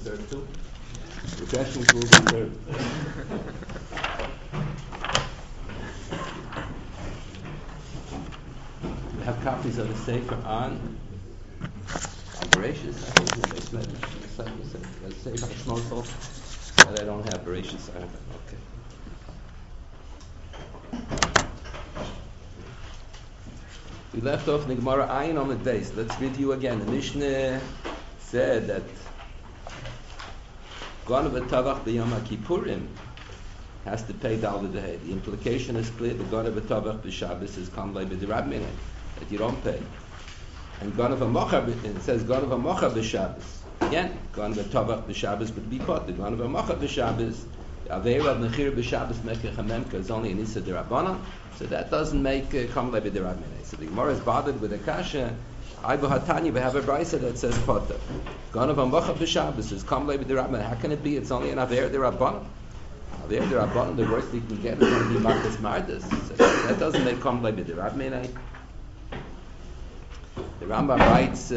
third too. Refreshments will be third. We have copies of the Sefer on Bereshis. I think the Sefer Shmosel, but I don't have Bereshis. Okay. We left off in the Gemara Ayin on the base. Let's review again. The Mishnah said that Ganav Tavach b'Yom HaKippurim has to pay Dal V'Dehei. The implication is clear. The Ganav Tavach b'Shabbos is Kamlei b'Dirab Minei, that you don't pay. And Ganav HaMocha, it says Ganav HaMocha b'Shabbos. Again, Ganav Tavach b'Shabbos would be caught. The Ganav HaMocha b'Shabbos, Aveira of Nechir b'Shabbos Mekech HaMemka is only an Issa D'Rabbanan, so that doesn't make Kamlei b'Dirab Minei. So the Gemara is bothered with a kasha. Aibu Hatani, we have a brisa that says Potter. Ganav HaMocha b'Shabbos is Kamlei b'Dirab Minei. How can it be? It's only an Aveira D'Rabbanan. Aveira D'Rabbanan, the worst you can get is going to be Makas Mardas. So that doesn't make Kamlei b'Dirab Minei. The Rambam writes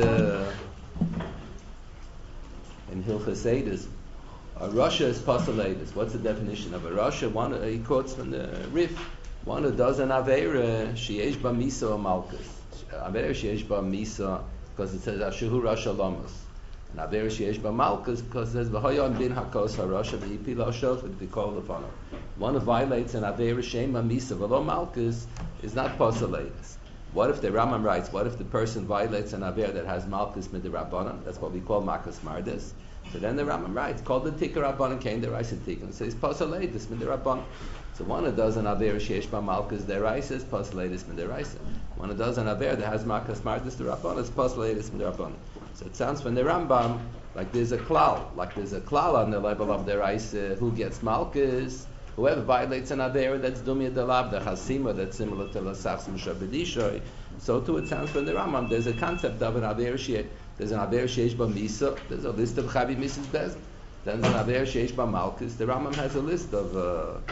in Hilchos Eidos, a Rasha is Pasaleidus. What's the definition of a Rasha? He quotes from the Rif. One who does an Aveira, Sheyesh Ba Misa or Malkus. Aveira Sheyesh Ba Misa, because it says Ashehu Rasha Lamas. And Aveira Sheyesh Ba Malkus, because it says V'hoyon bin Hakos HaRasha V'yipi Lo Shot V'tikol L'fano. One who violates an Aveira Shem Ba Misa V'lo Malkus is not Pasaleidus. What if the Rambam writes, what if the person violates an Aveira that has Malkus Midirabbanan? That's what we call Makas Mardas. So then the Rambam writes, called the Tikar Rabbanan Kain Deraisa Tikar. It says Pasaleidus Midirabbanan. So one who does an Aveira Sheyesh Ba Malkus Deraisa is Pasaleidus Mideraisa. One who does an Aveira that has Makas Mardas Derabbanan is Pasaleidus Midirabbanan. So it sounds from the Rambam like there's a klal on the level of Deraisa who gets Malkus. Whoever violates an Aveira that's Dumya Delab, the Hasima that's similar to Lasachs Mishabedishoy. So too it sounds from the Rambam. There's a concept of an Aveira Sheyesh. There's an Aveira Sheyesh Ba Misa. There's a list of Chavi Misas Bez. Then there's an Aveira Sheyesh Ba Malkus. The Rambam has a list of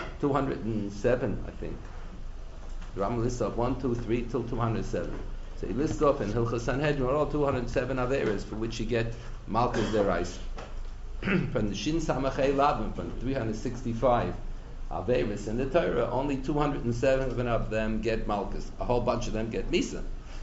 207, I think. The Rambam lists of 1, 2, 3 till 207. So he lists off in Hilchos Sanhedrin all 207 Aveiras for which you get Malkus Deraisa. From the Shin Samachei Labim, from 365 Aveiras in the Torah, only 207 of them get Malkus. A whole bunch of them get Misa.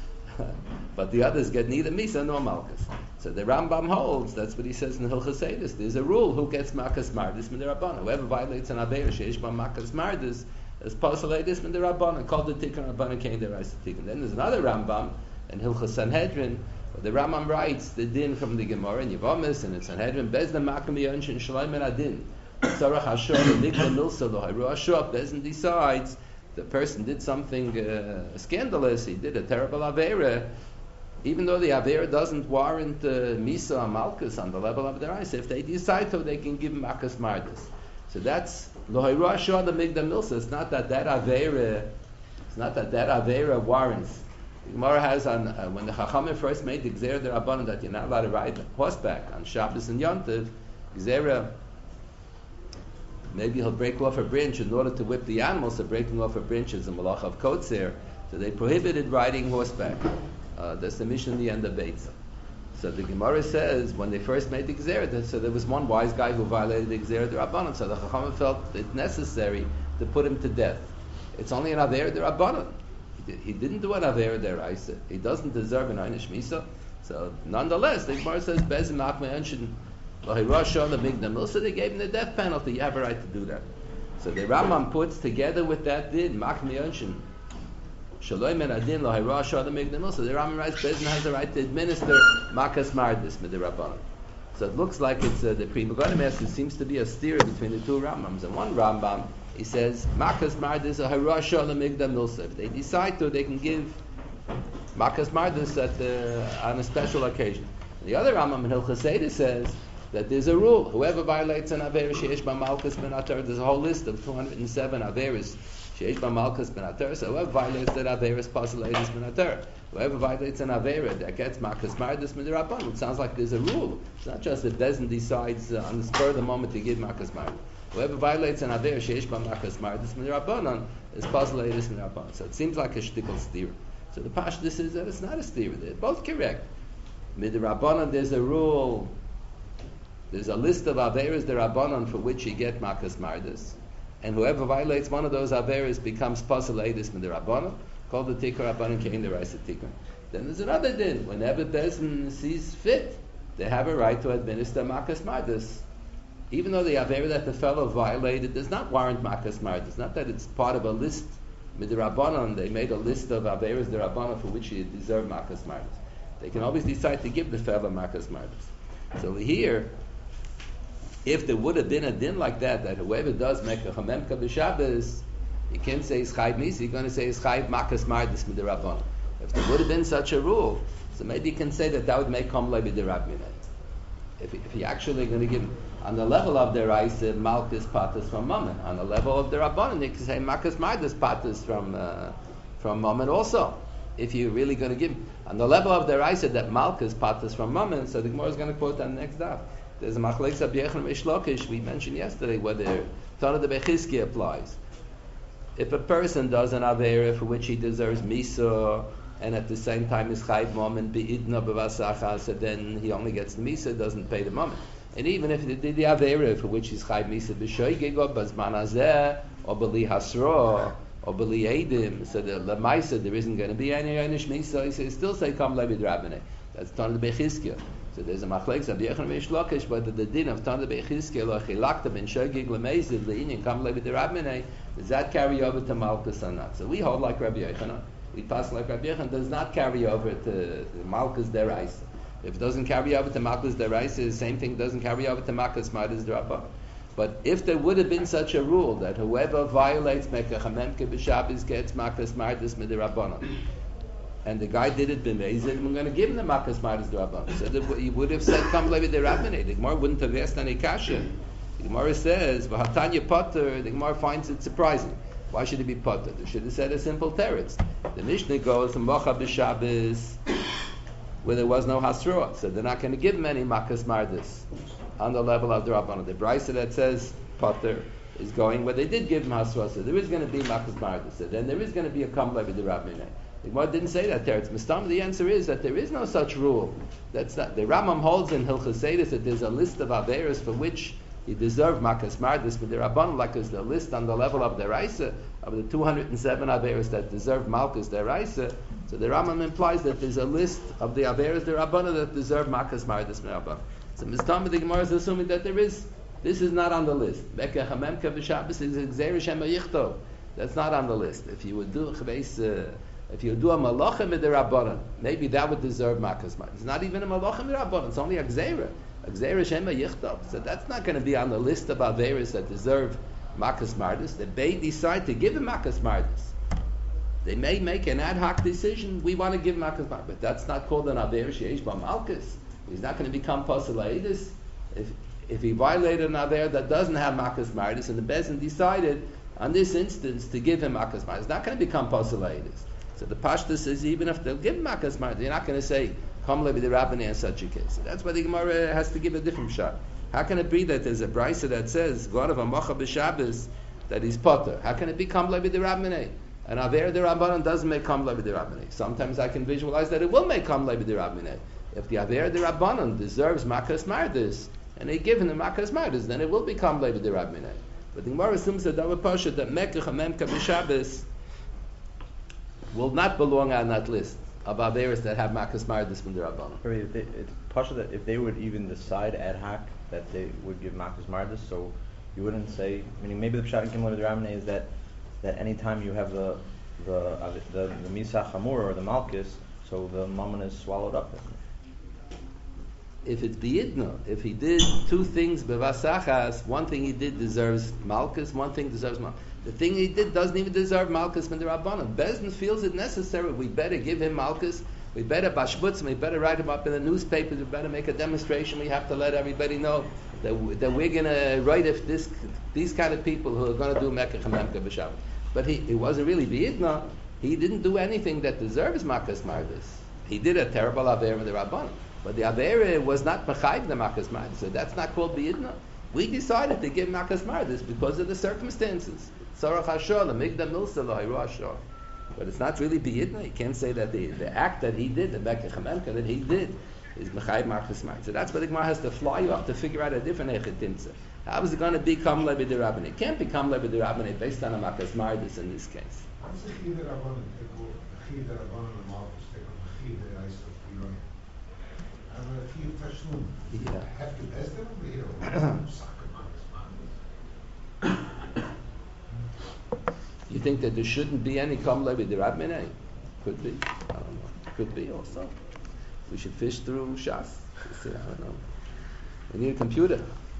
But the others get neither Misa nor Malkus. So the Rambam holds, that's what he says in Hilchos Eidos, there's a rule who gets Makas Mardas Midirabbanan. Whoever violates an Aveira Sheyesh Ba Makas Mardas is Pasaleidus Midirabbanan, called the Tikar Rabbanan Kain Deraisa Tikar. Then there's another Rambam in Hilchos Sanhedrin, where the Rambam writes the din from the Gemara in Yevamis and in Sanhedrin, Bezna Makam Yanshin Shalaim and Adin. Sarach Hashor, Nikla Milsa, Lohiru Hashor, Bezna decides the person did something scandalous, he did a terrible Aveira, even though the Aveira doesn't warrant Misa or Malkus on the level of their eyes, if they decide to, they can give Makas Mardas. So that's Lohiru Hashor, the Migdal Milsa. It's not that Aveira warrants. The Gemara has on when the Chachamim first made the Gzeira D'Rabbanan that you're not allowed to ride horseback on Shabbos and Yom Tov, Gzeira, maybe he'll break off a branch in order to whip the animals. So breaking off a branch is a malach of kotzer. So they prohibited riding horseback. That's the mission in the end of Beitza. So the Gemara says when they first made the Gzeira, so there was one wise guy who violated the Gzeira D'Rabbanan. So the Chachamim felt it necessary to put him to death. It's only an Aveira D'Rabbanan. He didn't do an Aveira D'Oraisa. He doesn't deserve an Einish Misa. So nonetheless, the Gemara says Bezim Akme Anshin. So they gave him the death penalty. You have a right to do that. So the Rambam puts together with that din, Makmi Yonshin, Shalom and Adin, Lohira Shah the Migdamil. So the Rambam writes, Bezin has the right to administer Makas Mardis with the Rabbanan. So it looks like it's the Pri Megadim Master seems to be a steer between the two Rambams. And one Rambam, he says, Makas Mardis, Lohira Shah the Migdamil. If they decide to, they can give Makas Mardis on a special occasion. The other Rambam in Hilchos Eidos says that there's a rule. Whoever violates an Aveira Sheyesh Ba Malkus Ben Atar, there's a whole list of 207 Aveiras Sheyesh Ba Malkus Ben Atar. So whoever violates that Aveira is Pasaleidus Ben Atar. Whoever violates an Aveira that gets Makas Mardas Midirabbanan, it sounds like there's a rule. It's not just that Bezin decides on the spur of the moment to give Makas Mardas. Whoever violates an Aveira Sheyesh Ba Makas Mardas Midirabbanan is Pasaleidus Midirabbanan. So it seems like a shtickle steer. So the Pashtus is that it's not a steer. They're both correct. Midirabbanan, there's a rule There's a list of Averas Derabanan for which you get Makas Mardis. And whoever violates one of those Averas becomes Pasal Eidis Midirabanan, called the Tikkur Rabbanan Kein Deraisa Tikkur. Then there's another din. Whenever Bezin sees fit, they have a right to administer Makas Mardis. Even though the Avera that the fellow violated does not warrant Makas Mardis. It's not that it's part of a list Midirabanan. They made a list of Averas Derabanan for which you deserve Makas Mardis. They can always decide to give the fellow Makas Mardis. So here, if there would have been a din like that whoever does make a Chamemka b'Shabbos, you can't say it's Chayv Misa, you're going to say it's Chayv Makas Mardis Midirabanan. If there would have been such a rule, so maybe you can say that would make Kamlei b'Dirab Minay. If you're actually going to give, on the level of their Raisa, Malkus Patas from Mammon. On the level of the Rabbanan, you can say Makas Mardis Patas from Mammon also. If you're really going to give, on the level of the Raisa, that Malkus Patas from Mammon, so the Gemara is going to quote on the next daf. There's a Machlekes Rabbi Yochanan Reish Lakish, we mentioned yesterday, whether Tana de Bechizki applies. If a person does an Avera for which he deserves Misa, and at the same time is Chayv Mammon Be'idna B'Vasachas, so then he only gets the Misa, doesn't pay the Mammon. And even if he did the Avera for which he's Chayv Misa B'Shoigeg, or B'Zman Hazeh, or B'li Hasra, or B'li Eidim, so the Lamaisa, there isn't going to be any Einish Misa, he still say Kam Levi Drabene. That's Tana de Bechizkiah. So there's a machlekes Rabbi Yochanan Reish Lakish, whether the din of Tana de Bechizkiah lo chilakta ben shogig lemezid leinin kam levi derabminei, does that carry over to Malkus or not? So we hold like Rabbi Yochanan. We pass like Rabbi Yochanan, does not carry over to Malkus deraisa. If it doesn't carry over to Malkus deraisa, the same thing doesn't carry over to Makas Mardis derabba. But if there would have been such a rule that whoever violates Mekach HaMemke b'Shabbos gets Makas Mardis midirabbanan, and the guy did it b'meizid, we're going to give him the Makas Mardis derabbanan. So that he would have said, "Come levi derabbanei." The Gemara wouldn't have asked any kasha. The Gemara says, "V'hatanya potter." The Gemara finds it surprising. Why should it be potter? They should have said a simple teretz. The Mishnah goes to Mocha b'Shabbos, where there was no hasra, so they're not going to give him any Makas Mardis on the level of the Rabbanan. The Brisa that says potter is going where they did give him hasra, so there is going to be Makas Mardis. So then there is going to be a Kam levi derabbanei. The Gemara didn't say that there. It's Mistam. The answer is that there is no such rule. That's not. The Rambam holds in Hilchos Eidos that there's a list of Averos for which you deserve Makas Mardis, but the Rabban, like is the list on the level of the Raisa, of the 207 Averos that deserve Malkus Deraisa. So the Rambam implies that there's a list of the Averos the Rabban that deserve Makas Mardis Rabban. So Mistam, the Gemara is assuming that there is. This is not on the list. Mekach HaMemke b'Shabbos is Gzeir Shema Yichtov. That's not on the list. If you would do if you do a malachim midirabbanan, maybe that would deserve Makas Mardis. It's not even a malachim midirabbanan. It's only a gzeira shema yichtav. So that's not going to be on the list of averis that deserve Makas Mardis. The Beit decide to give him Makas Mardis. They may make an ad hoc decision. We want to give Makas Mardis, but that's not called an aver sheish ba malchus. He's not going to become pasal eidus if he violated an aver that doesn't have Makas Mardis, and the Bezin decided on this instance to give him Makas Mardis. It's not going to become pasal eidus. So the Pashta says even if they'll give Makas Mardis, you're not going to say Kam levi derabbanei in such a case. So that's why the Gemara has to give a different shot. How can it be that there's a brisa that says Gorav Amocha b'Shabbos that he's potter? How can it be Kam levi derabbanei? And Aver derabbanan doesn't make Kam levi derabbanei. Sometimes I can visualize that it will make Kam levi derabbanei. If the Aver derabbanan deserves Makas Mardis and they give him the Makas Mardis, then it will be Kam levi derabbanei. But the Gemara assumes that Pasha that Mekach HaMemke b'Shabbos will not belong on that list of Averis that have Makas Mardis from the Rabbanan. It's partial that if they would even decide ad hoc that they would give Makas Mardis, so you wouldn't say, meaning maybe the Pshat in Kim Levi Ramnei is that anytime you have the Misa Chamur or the Malchus, so the Mammon is swallowed up. If it's B'yidna, if he did two things B'vasachas, one thing he did deserves Malchus, one thing deserves Malchus. The thing he did doesn't even deserve Malchus from the Rabbanan. Bezdin feels it necessary. We better give him Malchus. We better bashbutz him. We better write him up in the newspapers. We better make a demonstration. We have to let everybody know that we're going to write if these kind of people who are going to do Mekach HaMemke b'Shabbos. But he wasn't really B'yidna. He didn't do anything that deserves Makas Mardis. He did a terrible Avera with the Rabbanan. But the Avera was not Mechayv the Makas Mardis. So that's not called B'yidna. We decided to give Makas Mardis because of the circumstances. But it's not really B'yidna. You can't say that the act that he did, the Mekach HaMemke that he did, is Mechayiv Machas Mardas. So that's why the Gemara has to fly you up to figure out a different Echetimtza. How is it going to become Levi Derabbaneh? It can't become Levi Derabbaneh based on a Machas Mardas in this case. How's the Chid Rabbanan? Chid Rabbanan and Malchus take on the Chid Eisa Filoni. And the Chid Tashlum. Yeah. Have to best them over here. You think that there shouldn't be any Kam Levi Derabbaneh? Could be. I don't know. Could be also. We should fish through Shas. I don't know. We need a computer.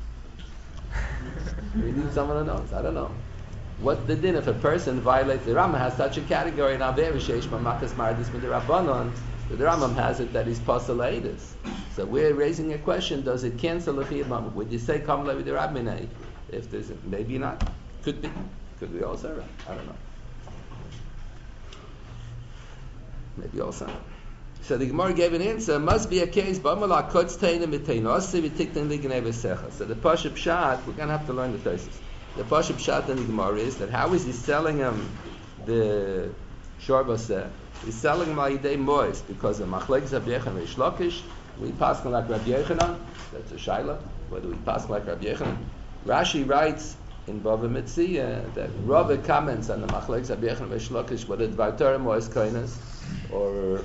We need someone who knows. I don't know. What the din if a person violates the Rambam has such a category in Avera Sheish Makas Mardis with the Rabbanon, the Rambam has it that he's Pasalaidis. So we're raising a question: does it cancel the Chiyam? Would you say Kam Levi Derabbaneh? If there's maybe not. Could be. Could be also. I don't know. Maybe also. So the Gemara gave an answer. Must be a case. So the Pashup Pshat, we're going to have to learn the Tosis. The Pashup Pshat in the Gemara is that how is he selling him the Shorbaseh? He's selling him Ayidei Mois because of Machlekes Rabbi Yochanan Reish Lakish. We pass him like Rabbi Yochanan. That's a Shaila. Whether we pass him like Rabbi Yochanan. Rashi writes in Bava Metzia that Rava comments on the Machlekes Rabbi Yochanan Reish Lakish whether Dvar Torah Mois Koines or.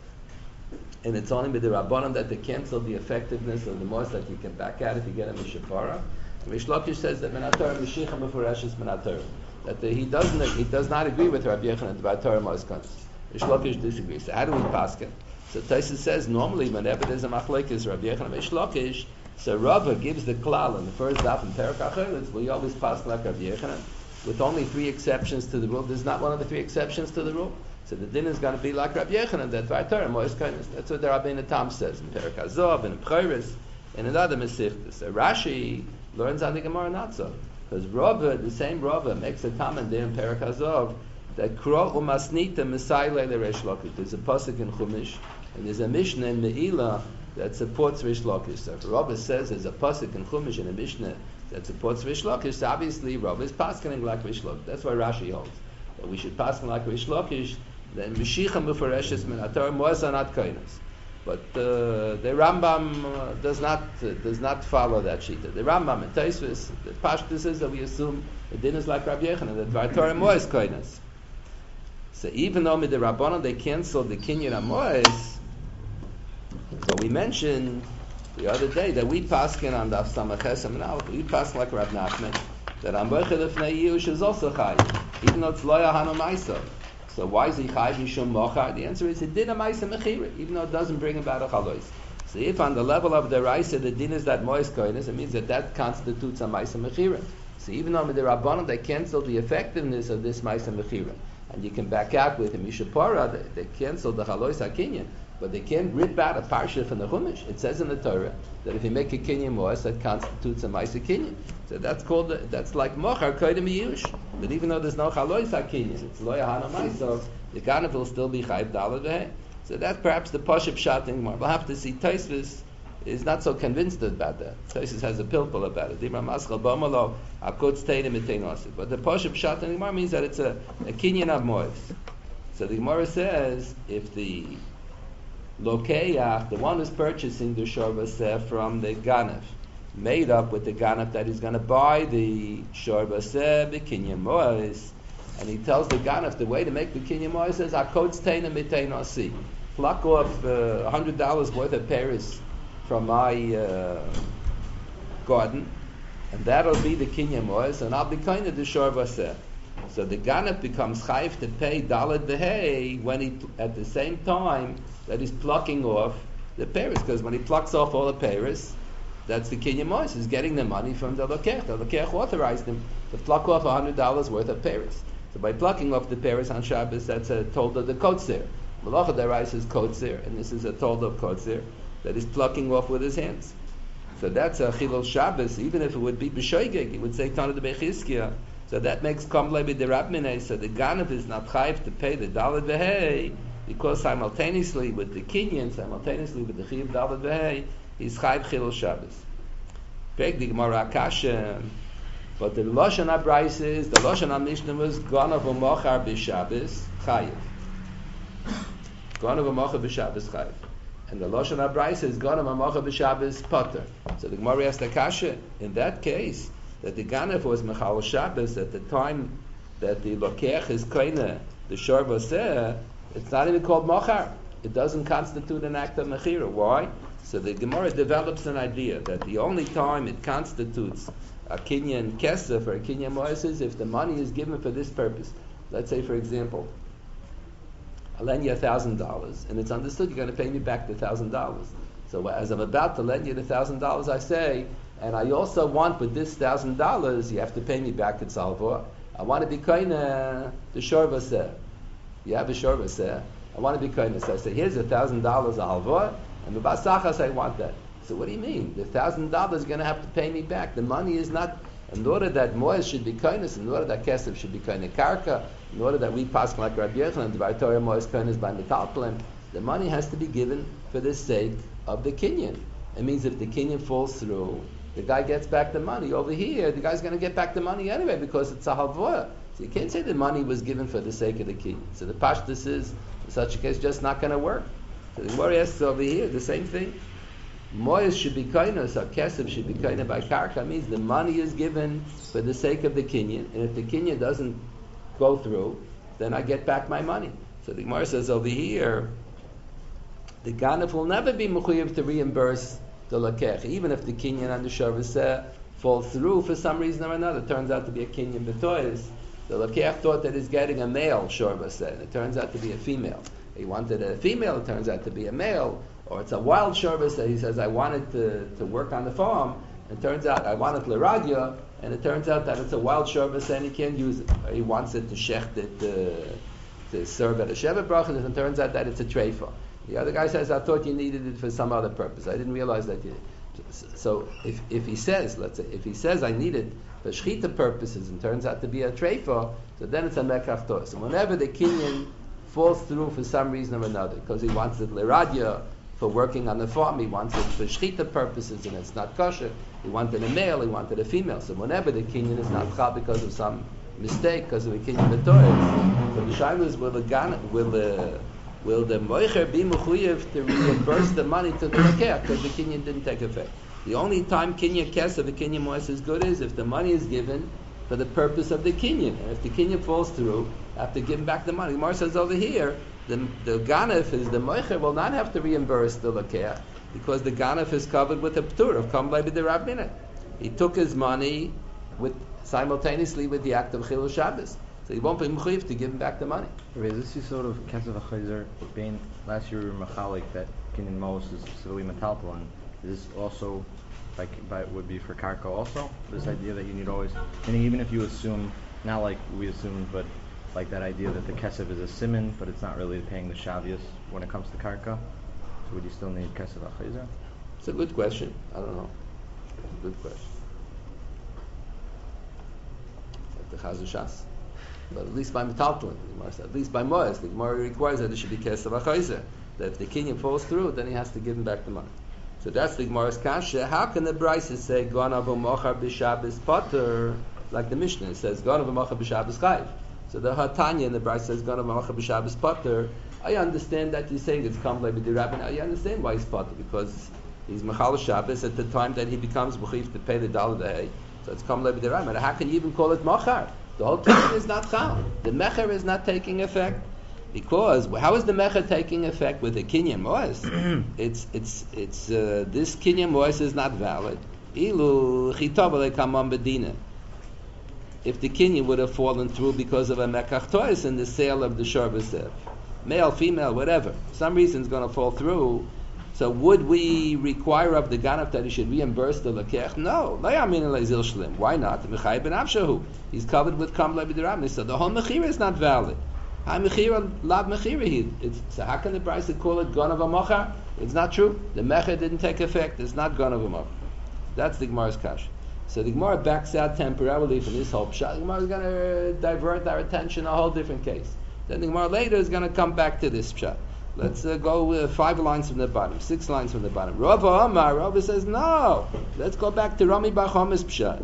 And it's only with the Rabbanon that they cancel the effectiveness of the Mois that you can back out if you get a Mishapara. Reish Lakish says that Menator Mishicha Mefuresh is Menator. That he does not agree with Rabbi Yochanan about Torah Mois Koines. Reish Lakish disagrees. So how do we pass it? So Tosfos says normally whenever there's a machlekes Rabbi Yochanan Reish Lakish, so Rava gives the klal in the first daf in Perek Acheres. We always pass like Rabbi Yochanan with only 3 exceptions to the rule. There's not one of the 3 exceptions to the rule. So the din is going to be like Rabbi Yochanan, that Dvar Torah Mois Koines. That's what the Rabbeinu Tam says in Perek Azov and in B'choros and in other Mesichtas. So Rashi learns on the Gemara not so, because Rava, the same Rava, makes a comment there in Perek Azov that Kro umasnita Mesailei leReish Lakish. There's a pasuk in Chumash and there's a Mishnah in Me'ilah that supports Reish Lakish. So if Rava says there's a pasuk in Chumash and a Mishnah that supports Reish Lakish, so obviously Rava is paskening like Reish Lakish. That's why Rashi holds that we should pasken like Reish Lakish. Then Mishicha Mefureshes Menator Mois are not Koines. But the Rambam does not follow that shita. The Rambam and Tosfos, the Pashtus is that we assume the din is like Rabbi Yochanan, that Dvar Torah Mois Koines. So even though with the Rabbanon they canceled the Kinyan HaMois, so we mentioned the other day that we paskin on Daf Samaches Aminal, we paskin like Rav Nachman, that Amboicha Lefnei Yush is also Chai, even though it's Loya Hanu Maisa. So why is he Chai Mishum Mochar? The answer is it did a Maisa Mechira, even though it doesn't bring about a Chalois. So if on the level of the Raisa the din is that Mois Koines, it means that constitutes a Maisa Mechira. So even though with the Rabbanon they canceled the effectiveness of this Maisa Mechira, and you can back out with a Mishapara, they canceled the Chalois HaKinyan, but they can't rip out a parsha from the Chumash. It says in the Torah that if you make a Kinyan Moas, that constitutes a Maisa Kinyan. So that's like Mochar Koydem Yush. But even though there's no Chalois HaKinyan, it's Lo Yahana Maisa, the Ganav will still be Chayv Dalad V'hei. So that's perhaps the Pashup Pshat in Gemara. We'll have to see. Tosfos is not so convinced about that. Tosfos has a pilpul about it. But the Pashup Pshat in Gemara means that it's a Kinyan of Moas. So the Gemara says if the Lokeach, the one who's purchasing the Shorbaseh from the Ganav, made up with the Ganav that he's going to buy the Shorbaseh, the Kinyan Moas, and he tells the Ganav the way to make the Kinyan Moas is Akotz Teina Mitein Asi. Pluck off $100 worth of Paris from my garden, and that'll be the Kinyan Moas, and I'll be kind of the Shorbaseh. So the Ganav becomes chayv to pay Dalad V'hei when he, at the same time that he's plucking off the Paris, because when he plucks off all the Paris, that's the Kinyan Mois. He's getting the money from the Lokech. The Lokech authorized him to pluck off $100 worth of Paris. So by plucking off the Paris on Shabbos, that's a told of the Kotzer. Malacha Derais is Kotzer, and this is a told of Kotzer that he's plucking off with his hands. So that's a Chilul Shabbos. Even if it would be B'shoigeg, he would say Tana de Bechizkiah. So that makes Kom Lebi de Rabminei. So the Ganav is not chayv to pay the Dalad V'hei, because simultaneously with the Kinyan, simultaneously with the Chiv Dalad V'hei, he's chayv Chilul Shabbos. Peg the Gemara Akasha. But the Lashon HaBrais is, the Lashon HaMishnah was Ganav U'mochar B'Shabbos chayv. Ganav U'mochar B'Shabbos chayv. And the Lashon HaBraisa is Ganav Amacha b'Shabbos Potter. So the Gemara asked the Kasha, in that case, that the Ganav was Mechal Shabbos at the time that the Lokech is Koine, the Shor Voseh, it's not even called Machar. It doesn't constitute an act of Mechira. Why? So the Gemara develops an idea that the only time it constitutes a Kinyan Kesef or a Kinyan Moes is if the money is given for this purpose. Let's say, for example, I lend you $1,000, and it's understood you're going to pay me back the $1,000. So as I'm about to lend you the $1,000, I say, and I also want with this $1,000, you have to pay me back at Salvor. I want to be koine the Shor Voseh. You have a Shor Voseh. I want to be koine. So I say, here's $1,000 Alvor, and the Basachas I want that. So what do you mean? The $1,000 is going to have to pay me back. The money is not. In order that Moez should be kindness, in order that Kesef should be kindness Karka, in order that we pass like Rabbi Yochanan, the Torah Moez kindness by Metalplem, the money has to be given for the sake of the Kinyan. It means if the Kinyan falls through, the guy gets back the money. Over here, the guy's going to get back the money anyway because it's a halvoah. So you can't say the money was given for the sake of the Kinyan. So the Pashtus is, in such a case, just not going to work. So the Gemara asks over here, the same thing. Moyes should be kindness, or kesef should be kindness by karka, means the money is given for the sake of the kinyan, and if the kinyan doesn't go through, then I get back my money. So the Gemara says over here, the ganef will never be mechuyev to reimburse the lakech, even if the kinyan and the shavaseh fall through for some reason or another. It turns out to be a kinyan betois. The lakech thought that he's getting a male shavaseh, and it turns out to be a female. He wanted a female, it turns out to be a male. Or it's a wild service that he says, I wanted to work on the farm, and it turns out I want it l'radia, and it turns out that it's a wild service and he can't use it. Or he wants it to shecht it, to serve at a Shevet Brachas, and it turns out that it's a treifa. The other guy says, I thought you needed it for some other purpose. I didn't realize that you. So if he says, let's say, if he says I need it for shechita purposes and turns out to be a treifa, so then it's a mekach tos. And whenever the kinyan falls through for some reason or another, because he wants it l'radia, for working on the farm, he wants it for shechita purposes, and it's not kosher. He wanted a male, he wanted a female. So whenever the kinyan is not chal because of some mistake, because of a kinyan b'toy, so the shaila is will the moicher be mechuyev to reimburse the money to the lekech because the kinyan didn't take effect. The only time kinyan kesef, the kinyan moes is good is if the money is given for the purpose of the kinyan, and if the kinyan falls through, after giving back the money. Mar says over here, the ganef is the moicher will not have to reimburse the lakeach because the ganef is covered with a ptur of kam b'de rabbinah. He took his money simultaneously with the act of chilul Shabbos, so he won't be mechuyev to give him back the money. Is this sort of kesef achayzer being last year machalik that kinyan mos is civili metalpon? Is this also would be for karka also? This idea that you need always, meaning even if you assume, not like we assumed, but like that idea that the kesef is a siman, but it's not really paying the shavius when it comes to karka. So would you still need kesef achayzer? It's a good question. I don't know. It's a good question. Like the Chazushas. But at least by metaltlin, at least by moes, the Gemara requires that there should be kesef achayzer. That if the kinyan falls through, then he has to give him back the money. So that's the Gemara's kasha. How can the Brisa say Ganav u'mochar b'Shabbos potter, like the Mishnah says Ganav u'mochar b'Shabbos chayv? So the Hatanya in the Brisa says Ganav u'mochar b'Shabbos potter. I understand that you're saying it's kam b'di rabbin. I understand why he's potter because he's mechal Shabbos at the time that he becomes mechuyev to pay the dollar day. So it's kam b'di rabbin. How can you even call it mochar? The whole thing is not chal. The mecher is not taking effect. Because how is the mecha taking effect with the kinyan moes? It's this kinyan moes is not valid. Ilu chitavale kamam bedina. If the kinyan would have fallen through because of a mekach tois in the sale of the shorbasev, male, female, whatever, some reason it's going to fall through. So would we require of the ganaf that he should reimburse the lekech? No. Why not? He's covered with kam lebidirami. So the whole mechira is not valid. So how can the Brisa call it Ganav u'mochar? It's not true. The mecher didn't take effect. It's not Ganav u'mochar. That's the Gemara's kash. So the Gemara backs out temporarily from this whole pshat. The Gemara is going to divert our attention to a whole different case. Then the Gemara later is going to come back to this pshat. Let's go 5 lines from the bottom, 6 lines from the bottom. Rava Amar, Rava says no. Let's go back to Rami Bar Choma's pshat.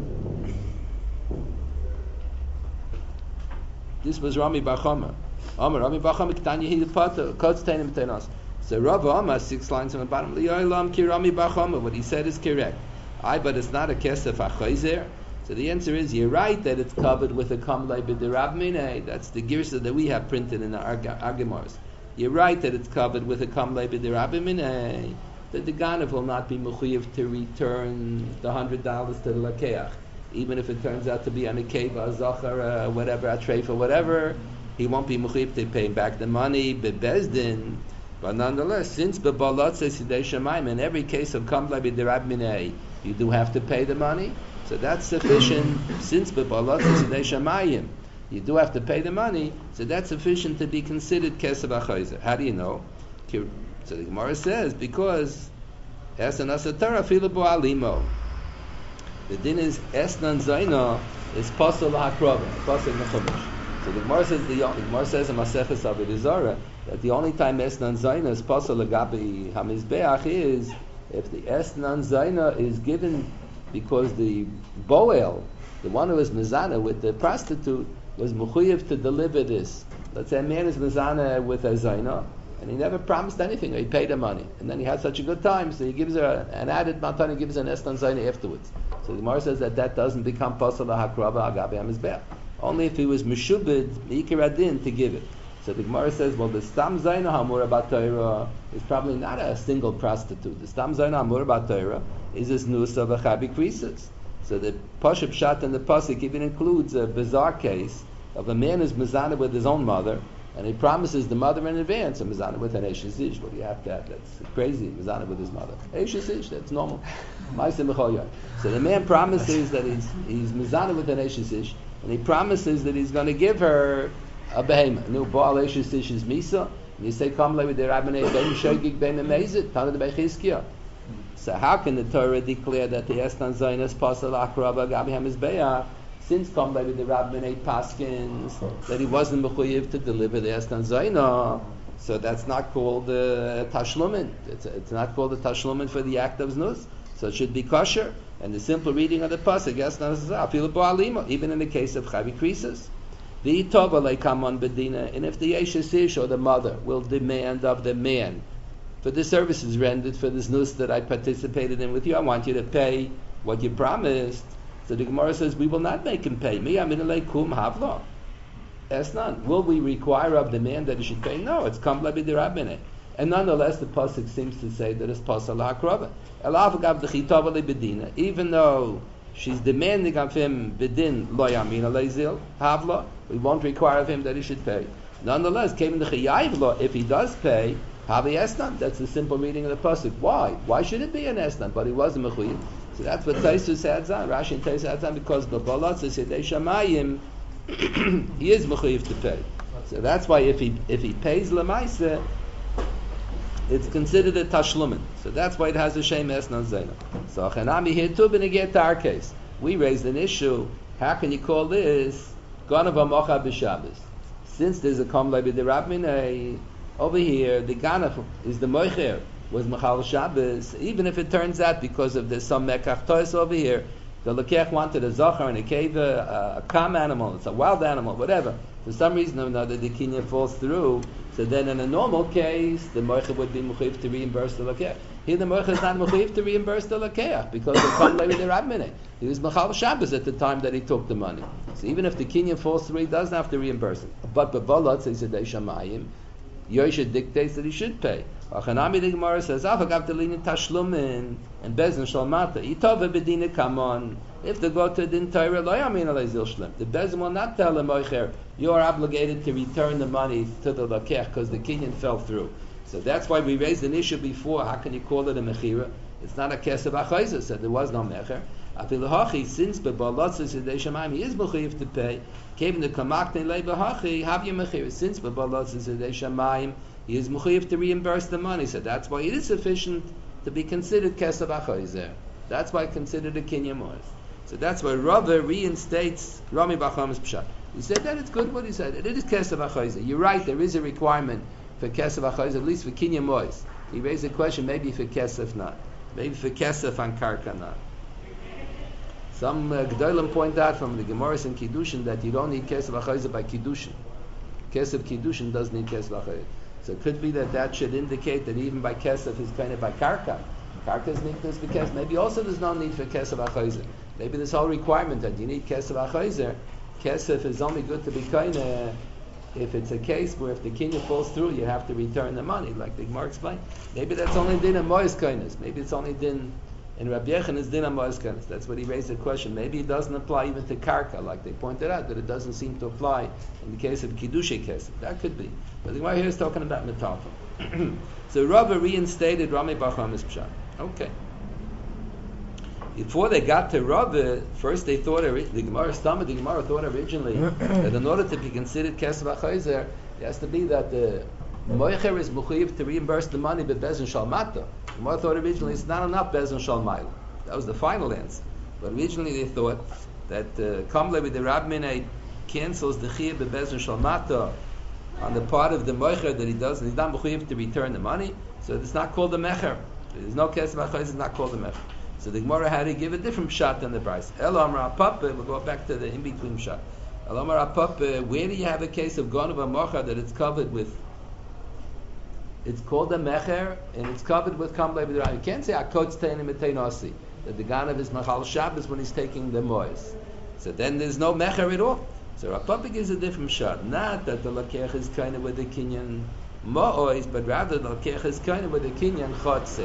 This was Rami Bar Choma. Rami Bar Choma Ketanya Hi Potter Kotz Teinim Teinos. So Rav Amar, 6 lines on the bottom, Li'olam kirami b'chama, what he said is correct. But it's not a kesef achayzer. So the answer is, you're right that it's covered with a kamlei b'derab minei. That's the girsa that we have printed in our Gemars. You're right that it's covered with a kamlei b'derab minei. That the ganav will not be mechuyev to return the $100 to the lakeach, even if it turns out to be on a keva, a zachar, whatever, a treifa, whatever. He won't be mechuyev to pay back the money bebezdin. But nonetheless, since bebalot says sidei shamayim, in every case of kamlei b'derab minei, you do have to pay the money. So that's sufficient. Since bebalot says sidei shamayim, you do have to pay the money. So that's sufficient to be considered kesef achayzer. How do you know? So the Gemara says, because Esnan Asatara Filabu Alimo. The din is Esnan Zaina is Pasal HaKrava, Pasal Nechumish. So the Gemara says, in Maseches Avodah that the only time Esnan Zaina is Pasal Agabi Hamizbeach is if the Esnan Zaina is given because the Boel, the one who was Mizana with the prostitute, was Mechuyev to deliver this. Let's say a man is Mizana with a Zaina, and he never promised anything, or he paid her money. And then he had such a good time, so he gives her an added matan, he gives her an estan zayna afterwards. So the Gemara says that doesn't become pasal hakrava agabe hamizbeach. Only if he was meshubed, meikir adin, to give it. So the Gemara says, well, the stam zayna hamura batayra is probably not a single prostitute. The stam zayna hamura batayra is this nusa v'chabi krisis. So the pashup shat and the pasuk even includes a bizarre case of a man who's mizana with his own mother, and he promises the mother in advance a mizana with an eshes ish. What do you have to have? That's crazy. Mizana with his mother. Eshes ish, that's normal. So the man promises that he's mizana with an eshes ish, and he promises that he's going to give her a behemoth. No baal eshes ish is misa. And you say, "Come le with the rabbanei ben shogig ben amazit." Tana de bechizkia. So how can the Torah declare that the estan zaynas pasal akrava gabi hamizbeah? Since come by the Rabbanei Paskins that he wasn't mechuyev to deliver the Estan Zayna, so that's not called tashlumin. It's not called a tashlumin for the act of znus. So it should be kosher. And the simple reading of the pasuk, Estan Zayna, even in the case of chavi krisis, the tova leikaman bedina, and if the yeshes ish or the mother will demand of the man for the services rendered for the znus that I participated in with you, I want you to pay what you promised. So the Gemara says, we will not make him pay. Mi aminalei kum havlo. Esnan. Will we require of the man that he should pay? No, it's kamla b'dirabine. And nonetheless, the pasuk seems to say that it's pasal ha'krava. Elav gav d'chitava lebedina. Even though she's demanding of him bedin lo yaminalei zil havlo, we won't require of him that he should pay. Nonetheless, came the chayav lo. If he does pay, havi esnan. That's the simple meaning of the pasuk. Why? Why should it be an esnan? But he wasn't mechuyev. So that's what Taisus adds on. Rashi and Taisus adds on because the Balat says Sidei Shamayim, he is mechuyev to pay. So that's why if he pays Lemaisa, it's considered a tashlumin. So that's why it has a shem esnan zayna. So Chanami here too, but again to our case, we raised an issue. How can you call this ganav amocha b'Shabbos? Since there's a kamlei b'derabminei over here, the ganav is the moicher. Was Machal Shabbos, even if it turns out because of there's some Mekach Tois over here, the Lekech wanted a Zachar and a Keva, a calm animal, it's a wild animal, whatever. For some reason or another, the Kinya falls through. So then in a normal case, the Moicha would be Mechuyev to reimburse the Lekech. Here the Moicha is not Mechuyev to reimburse the Lekech because of Kamlei with the Rabbanei. He was Machal Shabbos at the time that he took the money. So even if the Kinya falls through, he doesn't have to reimburse it. But Bevolot says Sidei Shamayim, Yosha dictates that he should pay. Achanami the Gemara says, "Afagav delinin tashlumin and bezin shalmata itova bedina kamon." If the gota din Torah lo yamin alei zil shlem, the bezin will not tell him, "Oicher, you are obligated to return the money to the lakech because the kinyan fell through." So that's why we raised an issue before. How can you call it a mechira? It's not a kesef achayzer. Said there was no mecher. Afilahachi, since bebalotz sidei shamayim he is mechuyev to pay. Came the kamakne lebahachi have you mechira. Since bebalotz sidei shamayim he is mechuyev to reimburse the money. So that's why it is sufficient to be considered kesef achayzer. That's why considered a kinyan mois. So that's why Rava reinstates Rami Bacham's pshat. He said that it's good what he said. It is kesef achayzer. You're right. There is a requirement for kesef achayzer, at least for kinyan mois. He raised the question maybe for kesef not. Maybe for kesef on karka not. Some G'daylim point out from the Gemaras and Kiddushin that you don't need kesef achayzer by Kiddushin. Kesef Kiddushin doesn't need kesef achayzer. So it could be that should indicate that even by kesef is kind of by karka. Karka is niknas b'kesef. Maybe also there's no need for kesef achayzer. Maybe this whole requirement that you need kesef achayzer, kesef is only good to be kind of if it's a case where if the kinyan falls through, you have to return the money, like the Gemara explained. Maybe that's only din of mois kindness. Maybe it's only din in Rabbi Yechon is din of mois kindness. That's what he raised the question. Maybe it doesn't apply even to karka, like they pointed out, that it doesn't seem to apply in the case of kiddushay kesef. That could be. But the Gemara here is talking about metafel. So Rava reinstated Rami Bar Chama's pshat. Okay. Before they got to Rava, first they thought the Gemara thought originally that in order to be considered kesef achayzer, it has to be that the moicher is mechuyev to reimburse the money, but bezin shal mata. The Gemara thought originally it's not enough bezin shal mayla. That was the final answer. But originally they thought that kamle with the rabminei cancels the chiyuv bezin shal mata on the part of the moicher that he doesn't. He's not mechuyev to return the money, so it's not called the mecher. There's no kesef achayzer. It's not called the mecher. So the Gemara had to give a different shot than the price. El Amar Apapa, we'll go back to the in-between shot. El Amar Apapa, where do you have a case of Gonova Mocha that it's covered with? It's called a Mecher, and it's covered with Kamlei B'Diram. You can't say Akotz Teinim Eteinasi, that the Ganav is Machal Shabbos when he's taking the Mois. So then there's no Mecher at all. So Apapa gives a different shot. Not that the Lakech is kind of with the Kinyan Mo'ois, but rather the Lakech is kind of with the Kinyan Chotzer.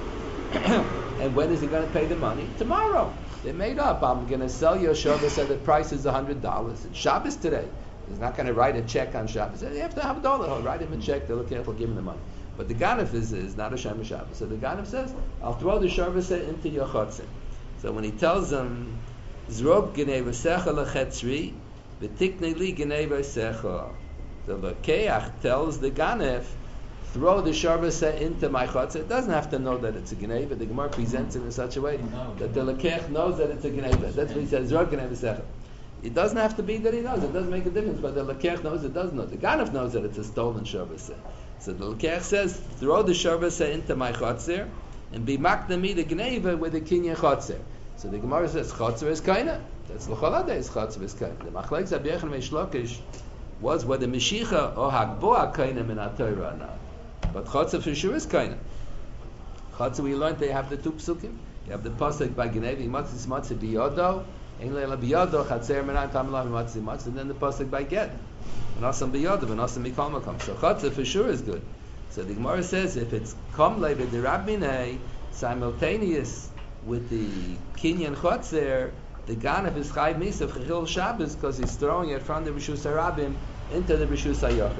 And when is he going to pay the money? Tomorrow. They made up. I'm going to sell you a Shabbos, so the price is $100. It's Shabbos today. He's not going to write a check on Shabbos. You have to have $1. He'll write him a check. They'll give him the money. But the Ganef is not a Shem Shabbos. So the Ganef says, I'll throw the Shabbos into your Chotzeh. So when he tells them, Zrob Gnei V'secha L'chetzri, V'tiknei Li Gnei V'secha. The Lekeach tells the Ganef, throw the Sharvasa into my Chatzah. It doesn't have to know that it's a Gneva. The Gemara presents it in such a way that the Lekech knows that it's a Gneva. That's what he says, Zrog Gneva Secha. It doesn't have to be that he knows. It doesn't make a difference, but the Lekech knows it does know. The Ganef knows that it's a stolen Sharvasa. So the Lekech says, throw the Sharvasa into my Chatzah and be maknami the Gneva with the Kinyan Chatzah. So the Gemara says, Chatzah is Kaina. That's L'cholades, Chatzah is Kaina. The Machlek Zabiyach and Meshlokish was whether Meshicha or Hagboa Kaina min HaTorah or not. But Chatzah for sure is Kaina. Chatzah we learned they have the two psukim. You have the pasuk by Genevi Matzis Matzah Biyodo, Ein Leila Biyodo, Chatzer Menan Tamilam Matzis Matzah, and then the pasuk by Get. V'nasam Biyodo, V'nasam Mikal Makam. So Chatzah for sure is good. So the Gemara says if it's Kamlei B'Dirabminei, simultaneous with the Kinyan Chatzah, the Ganef is Chayv Misav Chechil Shabbos because he's throwing it from the Rishus HaRabim into the Rishus HaYochid.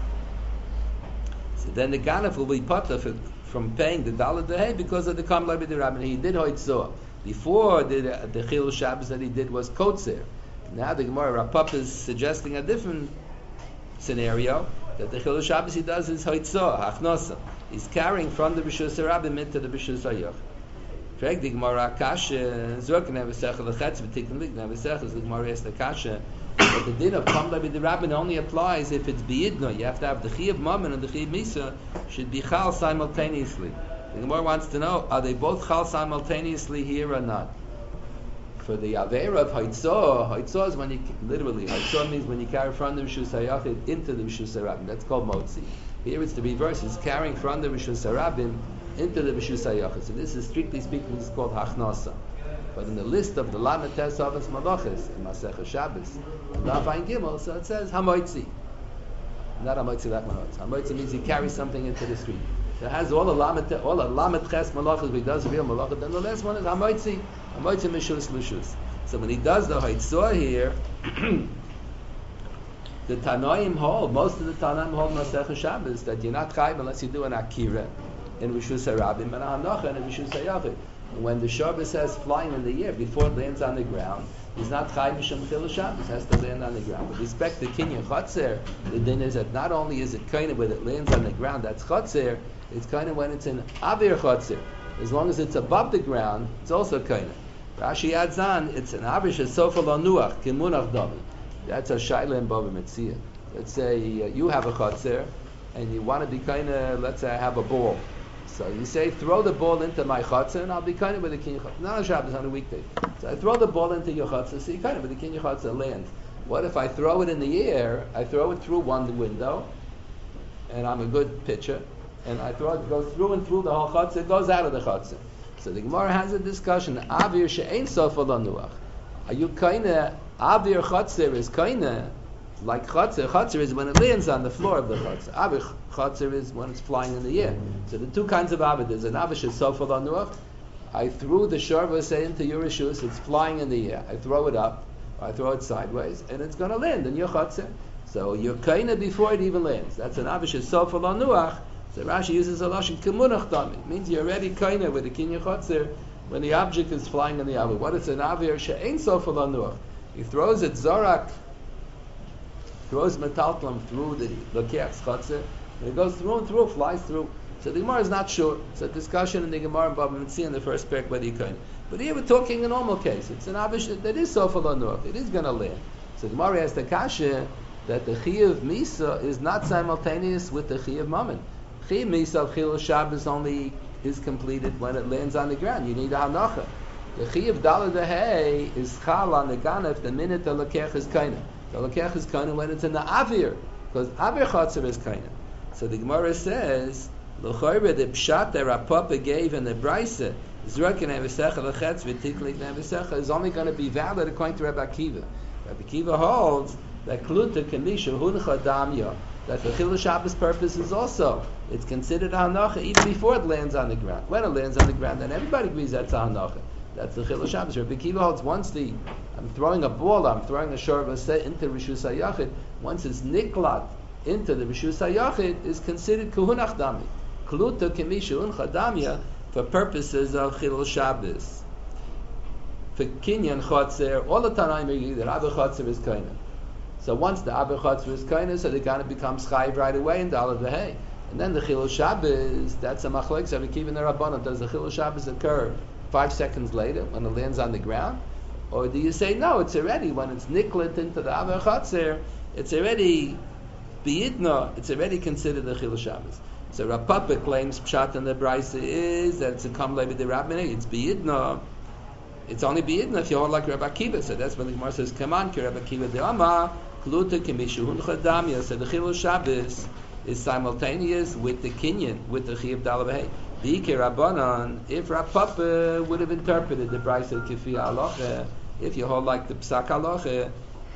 So then the Ganef will be put from paying the Dalet Dehei because of the Kamlei B'Dirabminei. He did Hoitzah. Before the Chil Shabbos that he did was Kotzer. Now the Gemara Rapap is suggesting a different scenario that the Chil Shabbos he does is Hoitzah, Hachnosa. He's carrying from the Rishus HaRabim into the Rishus HaYochid. Correct? The Gemara Kasha Zork never sechel lechetz v'tiknlik never sechel. The Gemara asks the Kasha, but the din of Kamlei B'Dirabminei only applies if it's biyidno. You have to have the Chiyuv Mammon and the Chiyuv Misa should be chal simultaneously. The Gemara wants to know: are they both chal simultaneously here or not? For the Aveira of Haitzah is when you literally Haitzah means when you carry from the Rishus HaYachid into the Rishus HaRabim. That's called Motzi. Here it's the reverse. It's carrying from the Rishus HaRabim into the Rishus HaYachid. So this is strictly speaking, this is called Hachnasa. But in the list of the Lamed Tes Avos Malachos in Masechah Shabbos, Daf Ayin Gimel, so it says Hamoitzi. Not Hamoitzi like Malachos. Hamoitzi means he carries something into the street. So it has all the Lamed Ches Malachos, he does real Malachos. Then the last one is Hamoitzi Mishus Lushus. So when he does the Haitzah here, the Tanoim hold, most of the Tanoim hold Masechah Shabbos, that you're not chayv unless you do an Akira in Rishus HaRabim and a Hanocha in Rishus HaYachid. When the Shabbos says flying in the air before it lands on the ground, he's not chayv b'shem chil Shabbos, has to land on the ground. With respect to Kinyan Chotzer, the din is that not only is it kind of when it lands on the ground, that's Chotzer, it's kind of when it's in Avir Chotzer. As long as it's above the ground, it's also kind of. Rashi adds on, it's an Avir Shesofa Lanuach, Kimunach David. That's a Shaila and Bava Metzia. Let's say you have a Chotzer, and you want to be kind of, let's say I have a ball. So you say, throw the ball into my Chatzah, and I'll be kind of with the Kinyan Chatzah. Not on Shabbos, on a weekday. So I throw the ball into your Chatzah, so you kind of with the Kinyan Chatzah land. What if I throw it in the air, I throw it through one window, and I'm a good pitcher, and I throw it, goes through and through the whole chutzner, it goes out of the chutzner. So the Gemara has a discussion. Avir she'ein sofa lanuach. Are you kaina? Avir chutzner is kaina like chutzner. Chutzner is when it lands on the floor of the chutzner. Avir chutzner is when it's flying in the air. So the two kinds of avir. There's an avir she'ein sofa lanuach. I threw the sharva say into your rishus. It's flying in the air. I throw it up. I throw it sideways, and it's going to land in your chutzner. So you're kaina before it even lands. That's an avir she'ein sofa lanuach. So Rashi uses a lashon kemunach dami. It means you're already kaina with the kinyan chotzer when the object is flying in the avir. What is an avir she'ein sofa lanuach? He throws it zorak, throws metaltlam through the lokeach's chotzer, and it goes through and through, flies through. So the Gemara is not sure. It's a discussion in the Gemara and Bava Metzia in the first parak whether you kaina. But here we're talking a normal case. It's an avir that is sofa lanuach. It is going to land. So the Gemara has the kasha that the chiyuv misa is not simultaneous with the chiyuv mammon. Chiyuv misa of chilul Shabbos only is completed when it lands on the ground. You need a hanacha. The chiyuv daled hay is chal on the ganef the minute the lekech is kaina. The lekech is kaina when it's in the avir, because avir chotzer is kaina. So the Gemara says l'chayre the pshat that Rav Papa gave in the brayse zrakin avisecha lechetz v'tiklik avisecha is only going to be valid according to Rabbi Akiva. Rabbi Akiva holds that kluta can be shehuncha damya. That for Chilul Shabbos purposes also, it's considered a hanacha even before it lands on the ground. When it lands on the ground, then everybody agrees that's a hanacha. That's the Chilul Shabbos. Rabbi Akiva holds once I'm throwing a ball, I'm throwing a shor v'aseh into Rishus HaYachid, once it's niklat into the Rishus HaYachid, is considered kuhunach dami. Kluta kimisha uncha damya for purposes of Chilul Shabbos. For Kinyan Chotzer, all the Tanaim agree that Abba Chotzer is kaina. So once the Abba Chotzer is kaina, so the Gana becomes chayiv right away in the Alav V'hei. And then the Chilul Shabbos, that's a machlek, so we keep in the Rabbanon. Does the Chilul Shabbos occur 5 seconds later when it lands on the ground? Or do you say, no, it's already, when it's niklet into the Abba Chotzer, it's already biyidna, it's already considered the Chilul Shabbos. So Rav Papa claims Pshat in the Brisa is that it's a kam levi de Rabbinei, it's biyidna. It's only biyidna if you hold like Rabbi Akiva. So that's when the Gemara says, come on, Rabbi Akiva de Amar, Kluta Kimishu Chadamya. So the Chilul Shabbos is simultaneous with the Kinyan, with the Chiyav Dalabahei. B'ikei Rabbanan, if Rav Papa would have interpreted the Brisa Kifi Halacha, if you hold like the Psak Halacha,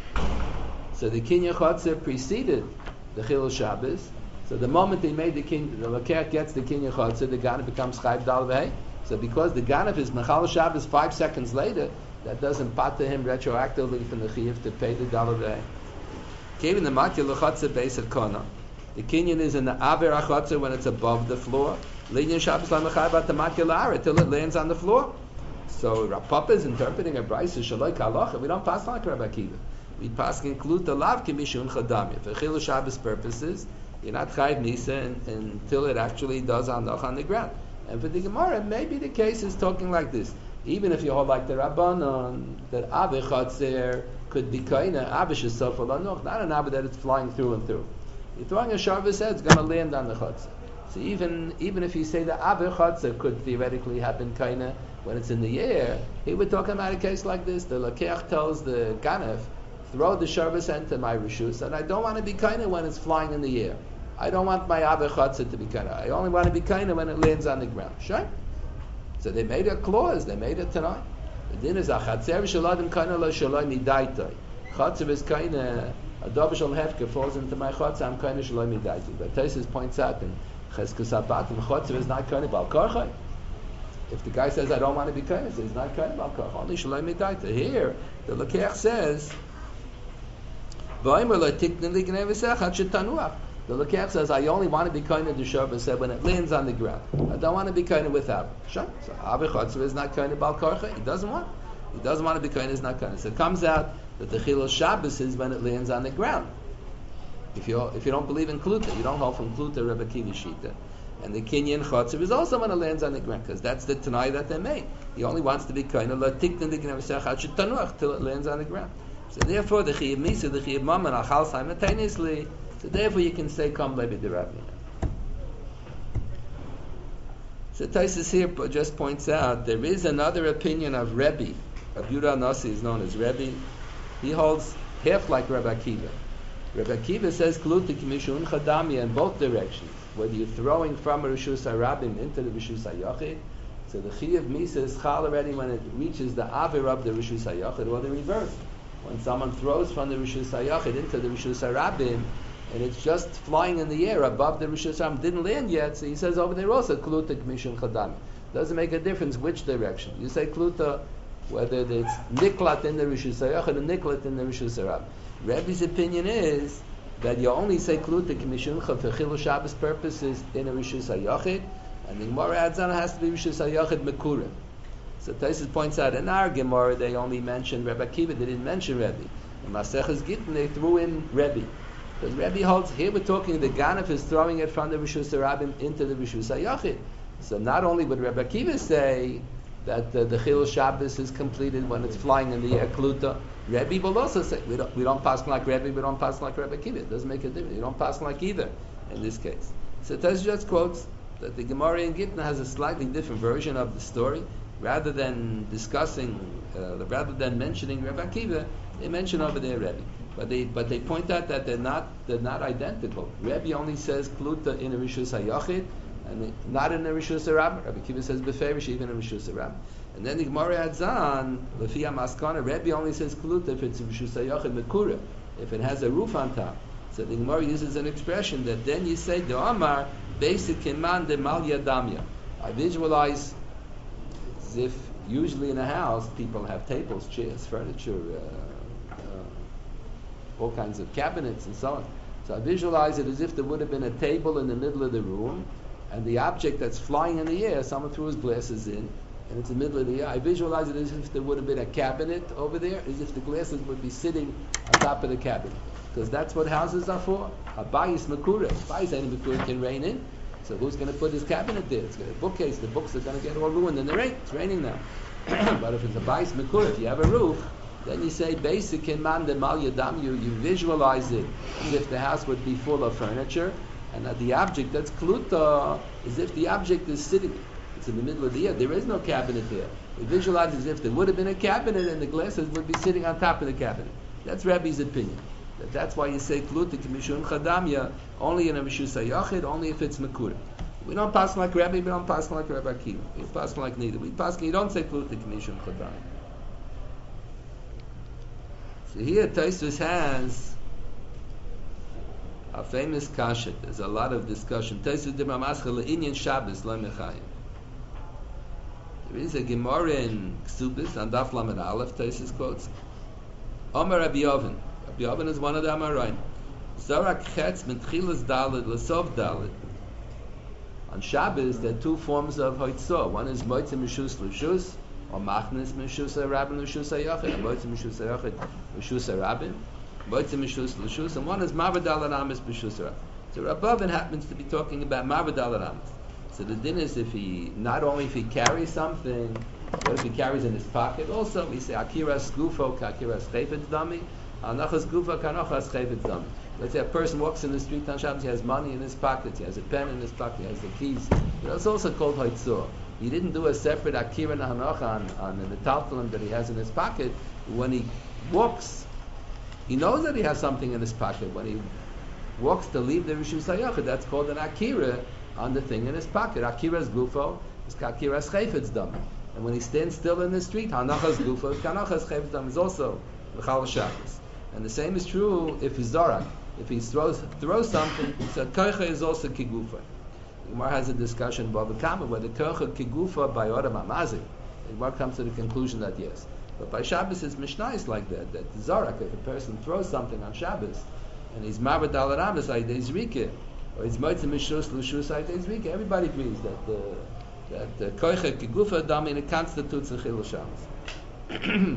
so the Kinyan Chotzer preceded the Chilul Shabbos. So the moment they made the Kinyan, the Lekech gets the Kinyan Chotzer, the Gana becomes Chayiv Dalabahei. So because the Ganef is Mechal Shabbos 5 seconds later, that doesn't pater him retroactively from the Chiyuv to pay the Dalabahei. Given the Matya L'chotzer base at Kona, the Kinyan is in the Aver HaChotzer when it's above the floor. Linyan Shabbos L'mechai about the Matya L'ara till it lands on the floor. So Rav Papa is interpreting a Brisa Shaloi Kalacha. We don't pass like Rabbi Akiva. We pass include the Lav Kimishun Chadamya. For Chilul Shabbos purposes, you're not Chayiv Nisa until it actually does Anach on the ground. And for the Gemara, maybe the case is talking like this. Even if you hold like the Rabbanon, that Abba Chatzer could be kaina, Abba Shesofah Lanuch, not an Abba that it's flying through and through. You're throwing a Sharva head, it's going to land on the Chatzer. So even if you say that Abba Chatzer could theoretically have been kaina when it's in the air, here we're talking about a case like this. The Lakeach tells the Ganef, throw the Sharva head to my Rishus, and I don't want to be kaina when it's flying in the air. I don't want my Abba Chatzer to be kaina. I only want to be kaina when it lands on the ground. Sure? So they made a clause. They made a tanai. The din is a Chatzer shaladim kaina lo shaloi midaitai. Chatzer is kaina. A davar shal hefker falls into my Chatzer. I'm kaina shaloi midaitai. But Taisus points out in Cheskus Abatim, Chatzer is not kaina bal karchai. If the guy says I don't want to be kaina, he's not kaina bal karchai. Only shaloi midaitai. Here the Lekeach says, v'aymer lo tiknin lignei v'sech ad shetanuach. The Lekech says, I only want to be kind of the Shabbat said when it lands on the ground. I don't want to be kind of without. Sure. So Abba Chatzer is not kind of Bal Karcha. He doesn't want. He doesn't want to be kind of, is not kind of. So it comes out that the Chilul Shabbos is when it lands on the ground. If you don't believe in Kluta, you don't hold from Kluta Rebbe Kiva Shita. And the Kinyan Chatzer is also when it lands on the ground, because that's the Tanai that they made. He only wants to be kind of Latiktan the Gnevasech Tanuach till it lands on the ground. So therefore the Chiyav Misa, the Chiyav Mammon, Achal simultaneously. So therefore you can say Kam Levi de Rabbi. So Taisus here just points out there is another opinion of Rebbe. Rabbi Yehuda Nasi is known as Rebbe. He holds half like Rabbi Akiva. Rebbe Akiva says Klutik Mishun Chadami in both directions. Whether you're throwing from a Rishus HaRabim into the Rishus HaYachid, so the Chiyuv Misa is Chal already when it reaches the Avir of the Rishus HaYachid, or the reverse. When someone throws from the Rishus HaYachid into the Rishus HaRabim, and it's just flying in the air above the Rishus HaRabim, didn't land yet, so he says over there also Klutik Mishun Chadami. Doesn't make a difference which direction. You say Kluta, whether it's Niklat in the Rishus HaYachid or Niklat in the Rishus HaRabim. Rebbe's opinion is that you only say Kluta K'mishuncha for Chilul Shabbos purposes in a Rishus HaYachid, and the Gemara adds on it has to be Rishus HaYachid Mekura. So Taisus points out in our Gemara they only mentioned Rebbe Akiva, they didn't mention Rebbe. In Maseches Gittin they threw in Rebbe. Because Rebbe holds, here we're talking the Ganef is throwing it from the Rishus HaRabim into the Rishus HaYachid. So not only would Rebbe Akiva say that the Chilul Shabbos is completed when it's flying in the air, Kluta, Rebbe will also say, we don't pass like Rebbe, we don't pass like Rebbe Akiva. It doesn't make a difference. You don't pass like either in this case. So Taisus just quotes that the Gemara in Gittin has a slightly different version of the story. Rather than discussing, rather than mentioning Rebbe Akiva, they mention over there Rebbe. But they point out that they're not identical. Rebbe only says Kluta in a Rishus HaYachid, and not in a Rishus HaRabim. Rebbe Akiva says Beferish even in a Rishus HaRabim. And then the Gemara adds on, Lefia Maskana, Rebbe only says Kluta if it's a Rishus HaYachid Mekura, if it has a roof on top. So the Gemara uses an expression that then you say, the Amar, basic Kiman de Mal Yadamya. I visualize as if usually in a house people have tables, chairs, furniture, all kinds of cabinets and so on. So I visualize it as if there would have been a table in the middle of the room, and the object that's flying in the air, someone threw his glasses in, and it's in the middle of the air. I visualize it as if there would have been a cabinet over there, as if the glasses would be sitting on top of the cabinet. Because that's what houses are for. A bayis makura. Bayis ain't makura can rain in. So who's going to put his cabinet there? It's got a bookcase. The books are going to get all ruined in the rain. It's raining now. But if it's a bayis makura, if you have a roof, then you say basic in man de mal yadam. You visualize it as if the house would be full of furniture, and that the object that's kluta as if the object is sitting. It's in the middle of the air. There is no cabinet there. We visualize as if there would have been a cabinet and the glasses would be sitting on top of the cabinet. That's Rebbe's opinion. That's why you say kluta k'mishun chadamya only in a Rishus HaYachid, only if it's mekura. We don't pass like Rebbe, we don't pass like Rebbe Akiva. We pass like neither. We pass. You don't say kluta k'mishun chadamya. So here Taisus has a famous kasha. There's a lot of discussion. Taisus de Mamascha le'inyan Shabbos lo mechayim. There is a Gemara in Ksubis on Daf Lamed Aleph. Taisus quotes Omer Rabbi Yovan. Rabbi Yovan is one of the Amoraim. Zorak chetz mitchilas dalid l'sov dalid. On Shabbos there are two forms of hoitzah. One is moitzah mishus l'shus, or machnis mishus ha'rabim l'shus ha'yachid. Moitzah mishus ha'yachid l'shus ha'rabim. Moitzah mishus l'shus, and one is mavadal aramis b'shus ha'rabim. So Rabbi Yovan happens to be talking about mavadal aramis. So the din is if he, not only if he carries something, what if he carries in his pocket? Also, we say akiras gufo k'akiras chayfetz dami, anachas gufa k'anachas chayfetz dami. Let's say a person walks in the street on Shabbos, he has money in his pocket, he has a pen in his pocket, he has the keys. It's also called hoitzor. He didn't do a separate akira hanocha on the taltalim that he has in his pocket. When he walks, he knows that he has something in his pocket. When he walks to leave the Rishus HaYachid, that's called an akira on the thing in his pocket. Akira's gufo is akira's chayfetz dami. And when he stands still in the street, hanachas gufo is kanachas chayfetz dami is also l'chal Shabbos. And the same is true if he's zorak. If he throws something, so koicha is also kigufa. The Gemara has a discussion about the Kama whether koicha kigufa by Odam Amazik. The Gemara comes to the conclusion that yes. But by Shabbos it's mishnayis like that zorak, if a person throws something on Shabbos and he's mavad al aramis ayidei zrika, or he's moitzah mishus l'shus ayidei zrika, everybody agrees that koicha kigufa dami, and it constitutes a chilul Shabbos.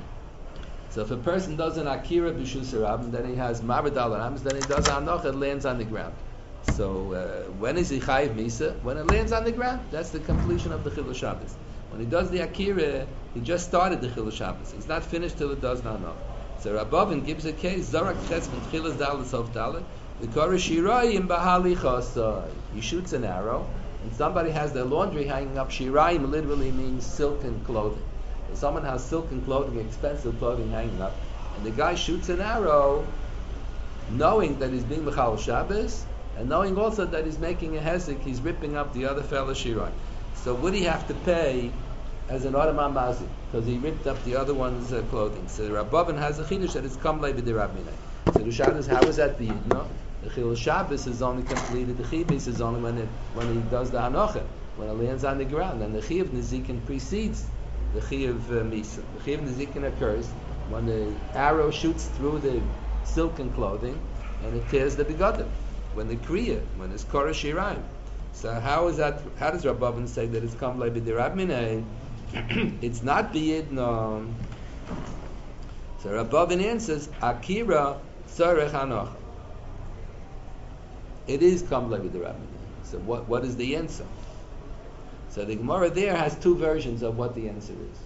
So if a person does an akira b'shus harabim, then he has mavad al aramis, then he does anoch, it lands on the ground. So when is he chayiv misa? When it lands on the ground, that's the completion of the chilul Shabbos. When he does the akira, he just started the chilul Shabbos. He's not finished till it does not know. So Rabavin gives a case, Zorak chetz min tchilas dalet sof dalet, v'kora shirayim bahali chasai. He shoots an arrow, and somebody has their laundry hanging up. Shirayim literally means silken clothing. If someone has silken clothing, expensive clothing hanging up, and the guy shoots an arrow, knowing that he's being Mechal Shabbos, and knowing also that he's making a hezek, he's ripping up the other fellow Shiroi. So would he have to pay as an Adamah Mazik, because he ripped up the other one's clothing? So Rabbavin has a chidush that it's Kamlei b'di Rabminei. So the Shabbos, how is that the Yidna? The Chil Shabbos is only completed, the Chibis is only when he does the Hanocha, when it lands on the ground, and the Chi of Nezikin precedes the Chi of Misa. The Chi of Nezikin occurs when the arrow shoots through the silken clothing and it tears the begadim. When the Kriya, when it's Korah Shirayim. So how is that? How does Rabbavin say that it's Kamlei b'di Rabminei? It's not b'yidna. So Rabbavin answers, Akira tzarech hanocha. It is Kamlei b'di Rabminei. So what is the answer? So the Gemara there has two versions of what the answer is.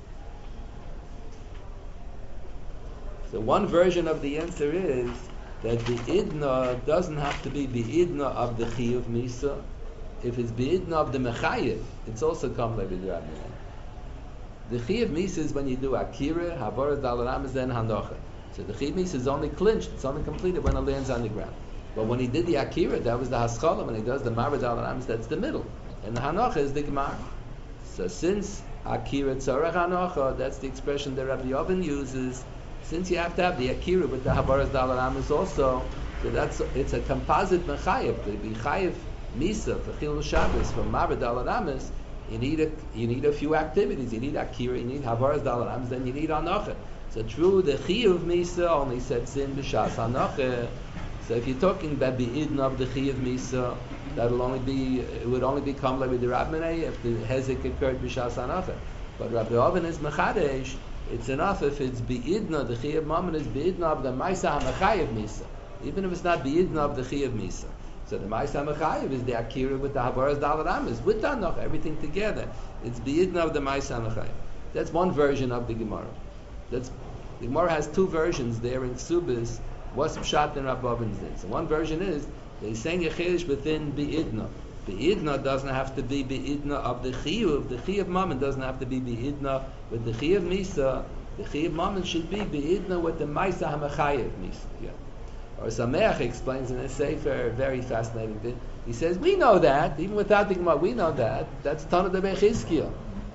So one version of the answer is that the idna doesn't have to be the idna of the chiyuv misa. If it's the idna of the mechayev, it's also Kamlei b'di Rabminei. The chiyuv misa is when you do akira, havara dalaram is then hanocha. So the chiyuv misa is only clinched, it's only completed when it lands on the ground. But when he did the akira, that was the haskalah. When he does the marad dalaram, that's the middle, and the hanocha is the gemara. So since akira tzarech hanocha, that's the expression that Rabbi Yovan uses. Since you have to have the akira with the habaras dalaram is also, so it's a composite mechayev. The mechayev misa for chil Shabbos from marad dalaram, you need a few activities. You need akira, you need havaras dalarams, then you need hanocha. So true, the chiyuv misa only sets in b'shas hanocha. So if you're talking about be'idn of the chiyuv misa, it would only be Kamlei b'di Rabminei if the hezek occurred b'shas hanocha. But Rabbi Oven is mechadesh. It's enough if it's be'idna, the chiyuv mammon is be'idna of the maisa hamachayev misa, even if it's not be'idna of the chiyuv misa. So the Ma'aseh Mechayev is the Akira with the Havaras Dalaramas, with the Hanocha, everything together. It's B'yidna of the Ma'aseh Mechayev. That's one version of the Gemara. The Gemara has two versions there in Ksubis, what's Pshat and Rabbavin's din. So one version is, they're saying Yechidish within B'yidna. B'yidna doesn't have to be B'yidna of the Chiyuv. The Chiyuv Mammon doesn't have to be B'yidna with the Chiyuv Misa. The Chiyuv Mammon should be B'yidna with the Ma'aseh Mechayev Misa. Yeah. Or Sameach explains in a Sefer, very fascinating thing. He says, we know that, even without the Gemara, we know that. That's Tana de Bechizkiel.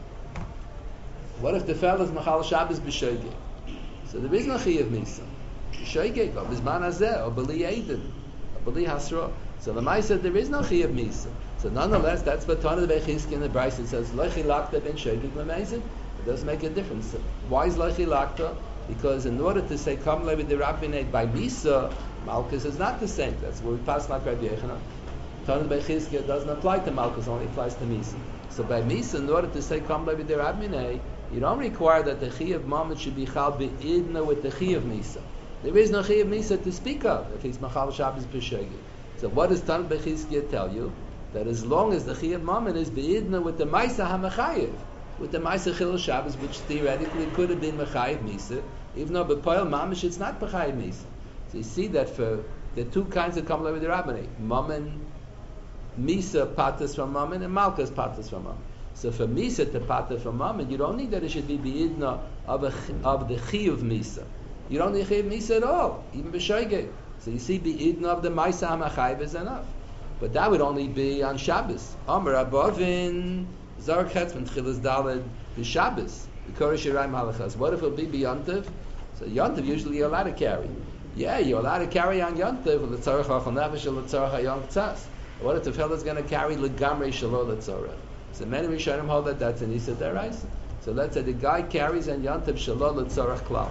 What if the fellow's Machal Shabbos b'Shoigeg? So there is no Chiyuv Misa. B'Shoigeg, or B'Zman Hazeh, or B'li Eidin, or B'li Hasra. So the Mai said there is no Chiyuv Misa. So nonetheless, that's what Tana de Bechizkiel in the Bryce says, Lechi Lakta ben Shoigeg L'Meizid. It does make a difference. Why is Lechi Lakta? Because in order to say Kamlei b'di Rabminei by Misa, Malchus is not the same. That's where we pass like Rabbi Yechanan. Tana Bechizkiah doesn't apply to Malchus, only applies to Misa. So by Misa, in order to say Kamlei b'di Rabminei, you don't require that the Chiyuv Mammon should be Chal B'idna with the Chiyuv Misa. There is no Chiyuv Misa to speak of if he's Machal Shabbos b'Shogeg. So what does Tana Bechizkiah tell you? That as long as the Chiyuv Mammon is B'idna with the Maisa HaMechayev, with the Maisa Chil Shabbos, which theoretically could have been Mechayev Misa, even though B'Poel Mamish it's not Mechayev Misa. So you see that for the two kinds of Kamlei b'di Rabminei, Mammon, Misa patas from Mammon, and Malchus patas from Mammon. So for Misa to patas from Mammon, you don't need that it should be B'idna of the Chiyuv Misa. You don't need Chiyuv Misa at all, even B'Shoigeg. So you see B'idna of the Maisa HaMachayev is enough. But that would only be on Shabbos. Amar Abovin, Zarek Chetzman, Tchilas Daled, B'Shabbos, B'Korah Shirayim Halachas. What if it would be B'Yontiv? So Yontiv usually you're allowed to carry. Yeah, you're allowed to carry on Yontiv, L'tzarech Achal Nefesh, L'tzarech HaYom K'tzas. What if the fellow's going to carry L'gamrei Shelo L'tzarech? So many Rishonim hold that that's an Issa Deraisa. So let's say the guy carries on Yontiv Shelo L'tzarech Klal.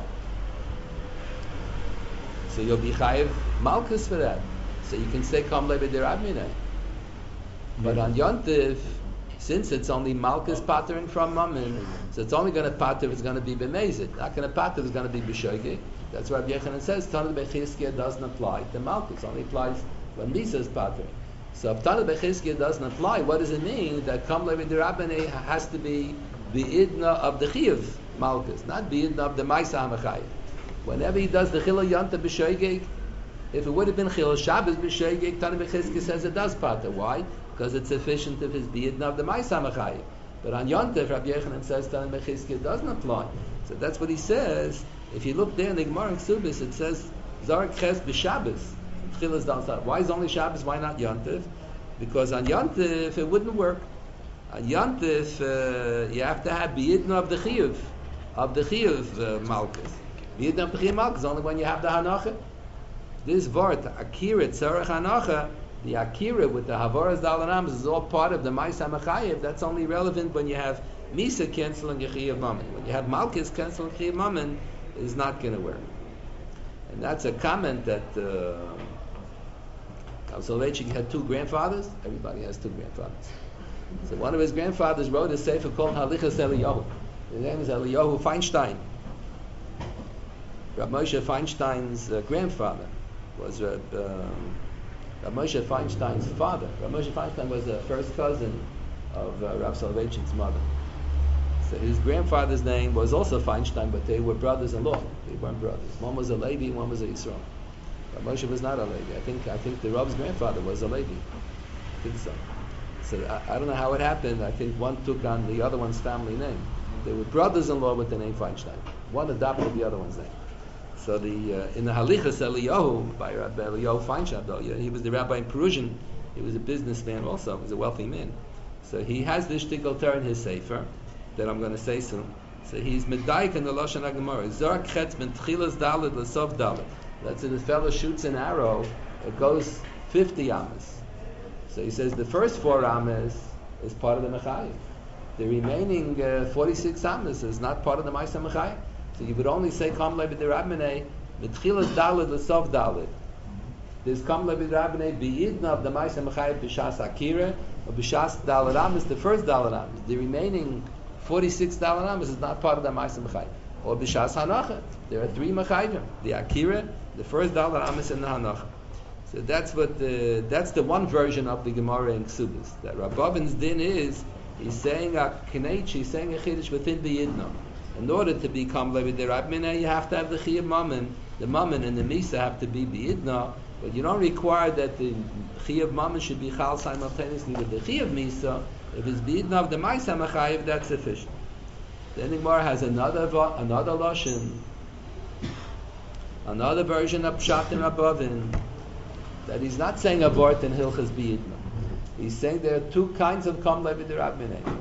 So you'll be Chayiv Malchus for that. So you can say Kamlei b'di Rabminei. But on Yontiv, since it's only Malchus pattering from Mammon, so it's only going to patter if it's going to be B'mezid. Not going to patter if it's going to be B'Shoigeg. That's why Rabbi Yechanan says Tana Bechizkiah doesn't apply to Malchus. Only applies when Misa is pattering. So if Tana Bechizkiah doesn't apply, what does it mean that Kamlei b'di Rabminei has to be B'idna of the Chiyuv Malchus, not B'idna of the Maisa HaMechayev? Whenever he does the Chilul Yonta B'Shoigeg, if it would have been Chilul Shabbos B'Shoigeg, Tana Bechizkiah says it does patter. Why? Because it's sufficient if it's B'idna of the Maisa HaMechayev. But on Yontif, Rabbi Yechanan says Tana Bechizkiah doesn't apply. So that's what he says. If you look there in the Gemara in Ksubis, it says Zarek Ches B'Shabbos. Tchilas Dalad. Why is only Shabbos? Why not Yontif? Because on Yontif it wouldn't work. On Yontif you have to have B'yidna of the Chiyuv Malkus. B'yidna of the Chiyuv Malkus is only when you have the Hanacha. This Vart, Akira Tzarech Hanacha, the Akira with the Havaras Dalad Amos is all part of the Ma'isa Mechayev. That's only relevant when you have Misa canceling a Chiyuv Mammon. When you have Malkus canceling Chiyuv Mammon, is not going to work. And that's a comment that Soloveitchik had two grandfathers. Everybody has two grandfathers. So one of his grandfathers wrote a sefer called Halichas Eliyahu. His name is Eliyahu Feinstein. Rav Moshe Feinstein's grandfather was Rav Moshe Feinstein's father. Rav Moshe Feinstein was the first cousin of Rav Soloveitchik's mother. So his grandfather's name was also Feinstein, but they were brothers-in-law. They weren't brothers. One was a Levi, one was a Yisrael. Rav Moshe was not a Levi. I think the Rav's grandfather was a Levi. I think so. So I don't know how it happened. I think one took on the other one's family name. They were brothers-in-law with the name Feinstein. One adopted the other one's name. So in the Halichas Eliyahu by Rabbi Eliyahu Feinstein, he was the rabbi in Perusian. He was a businessman also. He was a wealthy man. So he has this shtickle ter in his sefer that I'm going to say soon. So he's medayik in the Lashon HaGemara. Zor chetz ben tchilas daled l'sof daled. That's if the fellow shoots an arrow, it goes 50 amas. So he says the first 4 amas is part of the mechayev. The remaining 46 amas is not part of the ma'isa mechayev. So you would only say kam le'bid rabbanei b'tchilas daled l'sof daled. There's kam le'bid rabbanei b'yidna of the ma'isa mechayev b'shas akira or b'shas daled amas, the first daled amas. The remaining 46 daled amas is not part of the ma'isa mechayev. Or b'shas hanacha. There are 3 mechayevim: the akira, the first daled amas, and the hanacha. So that's the one version of the Gemara in Ksubis. That Rabbavin's din is, he's saying a knech, he's saying a chiddush within the yidna. In order to become levid derab mineh, you have to have the chiyuv mammon. The mammon and the misa have to be biyidna, but you don't require that the chiyuv mammon should be chal simultaneously with the chiyuv misa. If it's biyidna of the ma'isa mechayev, that's sufficient. Then the Gemara has another lashon, another version of Pshat and Rabavin, that he's not saying avort and hilchas biyidna. He's saying there are 2 kinds of kam levid derab mineh.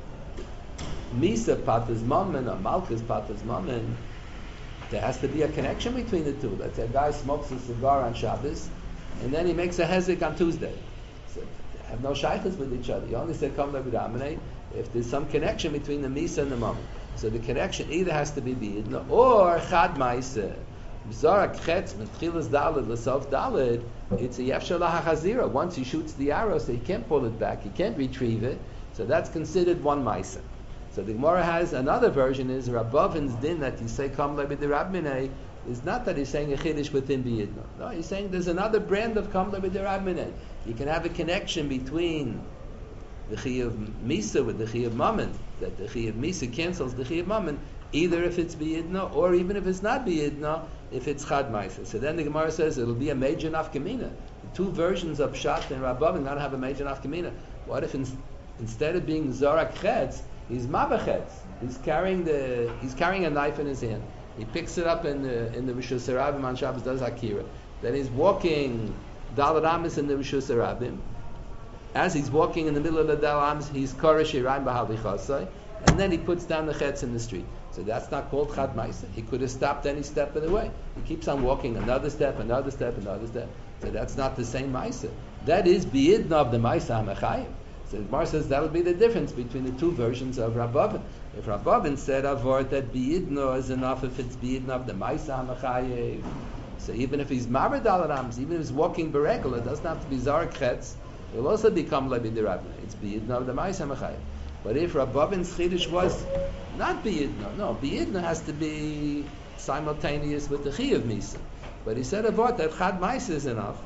Misa patas mammon or malchus patas mammon. There has to be a connection between the two. Let's say a guy smokes a cigar on Shabbos, and then he makes a hezek on Tuesday. So they have no shaykhs with each other. You only say kam levid derab mineh if there's some connection between the misa and the mammon. So the connection either has to be biyidna or chad ma'isa. Zorak chetz metchilas daled l'sof daled. It's a yefshar lahachazira. Once he shoots the arrow, so he can't pull it back, he can't retrieve it. So that's considered one ma'isa. So the Gemara has another version is Rabbavin's din that you say kam levid derab mineh is not that he's saying a chiddush within biyidna. No, he's saying there's another brand of kam levid derab mineh. You can have a connection between the chiyuv misa with the chiyuv mammon, that the chiyuv misa cancels the chiyuv mammon, either if it's biyidna or even if it's not biyidna, if it's chad ma'isa. So then the Gemara says it'll be a major nafkamina. The 2 versions of Pshat and Rabbav not have a major nafkamina. What if instead of being zorak chetz, he's mabachetz? He's carrying a knife in his hand. He picks it up in the Rishus Harabim on Shabbos, does akira. Then he's walking daled amas in the Rishus Harabim. As he's walking in the middle of the daled amas, he's koresh yirayim b'halichasai, and then he puts down the chetz in the street. So that's not called chad ma'isa. He could have stopped any step of the way. He keeps on walking another step, another step, another step. So that's not the same ma'isa. That is biyidna of the ma'isa ha'mechayim. So the Gemara says that'll be the difference between the 2 versions of Rabbavan. If Rabbavan said avort that biyidna is enough if it's biyidna of the ma'isa ha'mechayim. So even if he's maver daled amas, even if he's walking beregel, it doesn't have to be zarek chetz. It will also become levid derab mineh. It's biyidna of the ma'isa ha'mechayim. But if Rabbavin's chiddush was not biyidna, no, biyidna has to be simultaneous with the chiyuv misa. But he said avort that chad ma'isa is enough.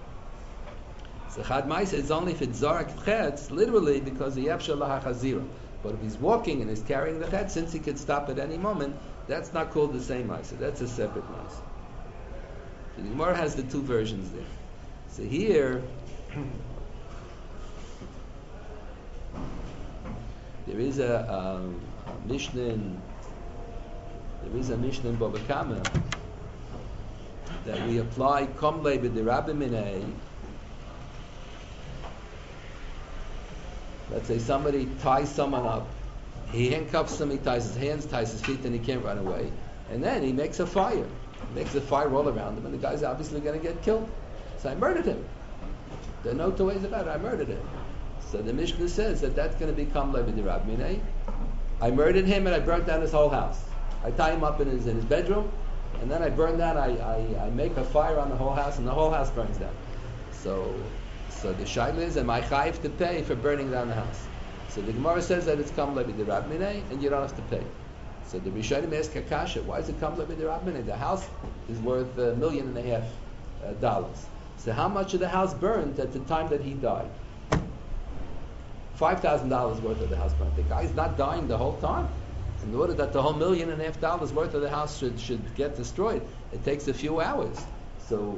So chad ma'isa is only if it's zarak chetz, literally because the yefshar lahachazira. But if he's walking and he's carrying the chetz, since he could stop at any moment, that's not called the same ma'isa. That's a separate ma'isa. So the Gemara has the 2 versions there. So here, there is a Mishnah in Bava Kama that we apply komle b'derabim minei. Let's say somebody ties someone up. He handcuffs him, he ties his hands, ties his feet, and he can't run away. And then he makes a fire. He makes a fire all around him, and the guy's obviously going to get killed. So I murdered him. There are no two ways about it. I murdered him. So the Mishnah says that that's going to become Levi Dirab Minei. I murdered him and I burnt down his whole house. I tie him up in his bedroom, and then I burn down. I make a fire on the whole house, and the whole house burns down. So the shaila is, am I chayiv to pay for burning down the house? So the Gemara says that it's come Levi Dirab Minei, and you don't have to pay. So the Rishonim ask Akasha, why is it come Levi Dirab Minei? The house is worth $1.5 million. So how much of the house burned at the time that he died? $5,000 worth of the house burned. The guy's not dying the whole time. In order that the whole $1.5 million worth of the house should get destroyed, it takes a few hours. So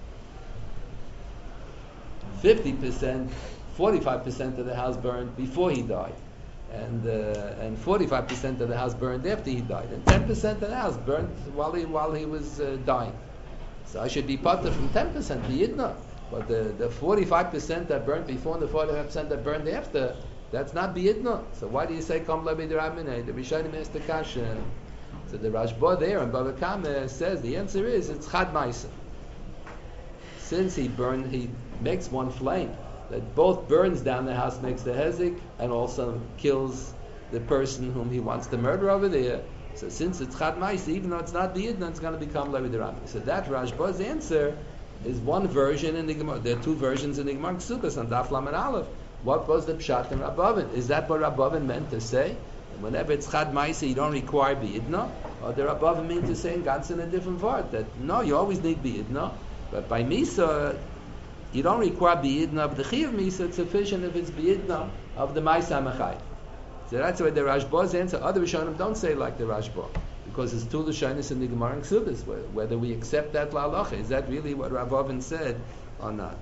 50%, 45% of the house burned before he died, and 45% of the house burned after he died, and 10% of the house burned while he was dying. So I should be potter from 10%, biyidna. But the 45% that burned before and the 45% that burned after, that's not biyidna. So why do you say kom lebi d'Rabbanai? The Rishonim asked the kasha. So the Rashba there and Baba Kama says the answer is it's chad ma'isa. Since he makes one flame that both burns down the house, makes the hezek, and also kills the person whom he wants to murder over there. So since it's chad ma'isa, even though it's not biyidna, it's going to become lebi d'Rabbanai. So that Rashba's answer is one version in the Gemara. There are two versions in the Gemara Kesukos on Daf Lamed Aleph. What was the pshat in Rabbavin? Is that what Rabbavin meant to say? And whenever it's chad ma'isa, you don't require biyidna? Or the Rabbavin mean to say in God's in a different word that no, you always need biyidna, but by misa you don't require biyidna of the chiyuv misa. It's sufficient if it's biyidna of the ma'isa mechayv. So that's why the Rashba's answer. Other Rishonim don't say like the Rashba, because it's two Lashonis in the Gemara and Kesubos, whether we accept that la'alacha. Is that really what Rav Avin said or not?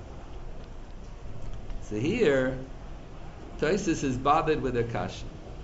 So here, Tosfos is bothered with a kasha.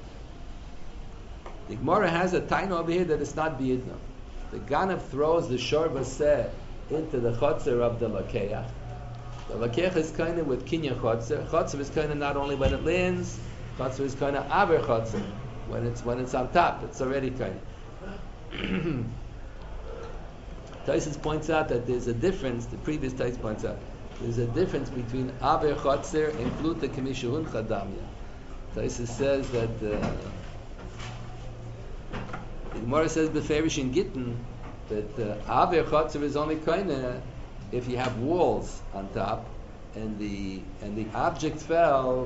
The Gemara has a taina over here that it's not biyidna. The Ganav throws the shor baseh into the chotzer of the lakeach. The lakeach is kind of with kinyan chotzer. Chotzer is kind of not only when it lands. Chotzer is kind of aver chotzer. When it's on top, it's already kind of. Tosfos points out that there's a difference. The previous Tosfos points out there's a difference between aver chotzer and kluta k'mishahun chadamya. Tosfos says that the Gemara says beferish in Gittin that aver chotzer is only kinda if you have walls on top and the object fell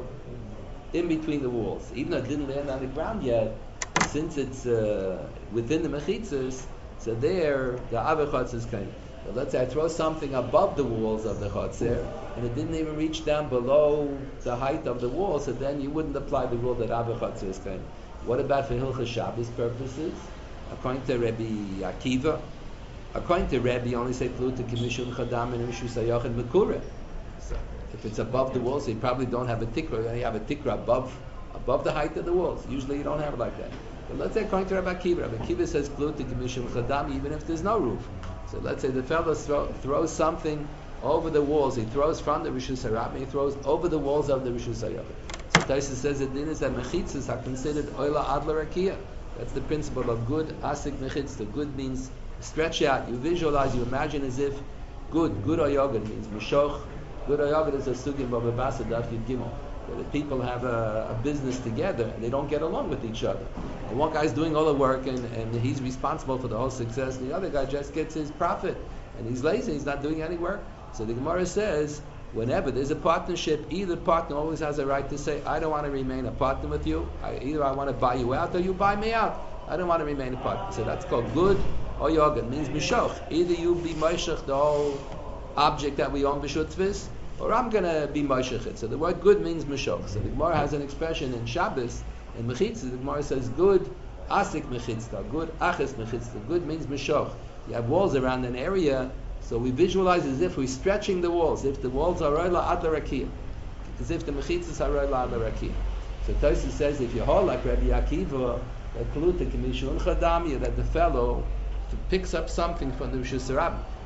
in between the walls, even though it didn't land on the ground yet. Since it's within the mechitzas, so there the aver chotzer is kind. But let's say I throw something above the walls of the chotzer, and it didn't even reach down below the height of the wall, so then you wouldn't apply the rule that aver chotzer is kind. What about for Hilchos Shabbos purposes? According to Rabbi Akiva, according to Rabbi, you only say pluta k'mishum chadam and mishum sayachin mekure. So if it's above the walls, so you probably don't have a tikra. You have a tikra above the height of the walls. Usually you don't have it like that. But let's say according to Rabbi Akiva says pluta k'mishum chadam even if there's no roof. So let's say the fellow throws something over the walls. He throws from the Rishus HaRabbi, he throws over the walls of the Rishus HaYachid. So Tosfos says that din is that mechitzas are considered oila adla rakia. That's the principle of good asik mechitz. The good means stretch out. You visualize, you imagine as if good oyogad means mishoch. Good oyogad is a sugim of a basa daf yud gimel. Where the people have a business together and they don't get along with each other. And one guy's doing all the work and he's responsible for the whole success, and the other guy just gets his profit and he's lazy, he's not doing any work. So the Gemara says, whenever there's a partnership, either partner always has a right to say, I don't want to remain a partner with you. Either I want to buy you out or you buy me out. I don't want to remain a partner. So that's called good or yoga. It means mishoch. Either you be moshech the whole object that we own b'shutvis, or I'm going to be moshech it. So the word good means mishoch. So the Gemara has an expression in Shabbos, in Mechitzah, the Gemara says good asik mechitzah, good achis mechitzah. Good means mishoch. You have walls around an area, so we visualize as if we're stretching the walls, if the walls are roila ad l'rakia, as if the mechitzas are roila ad l'rakia. So Tosfos says if you hold like Rabbi Akiva, that pluta k'mishun chadamya, that the fellow picks up something from the Rishus HaRabbi,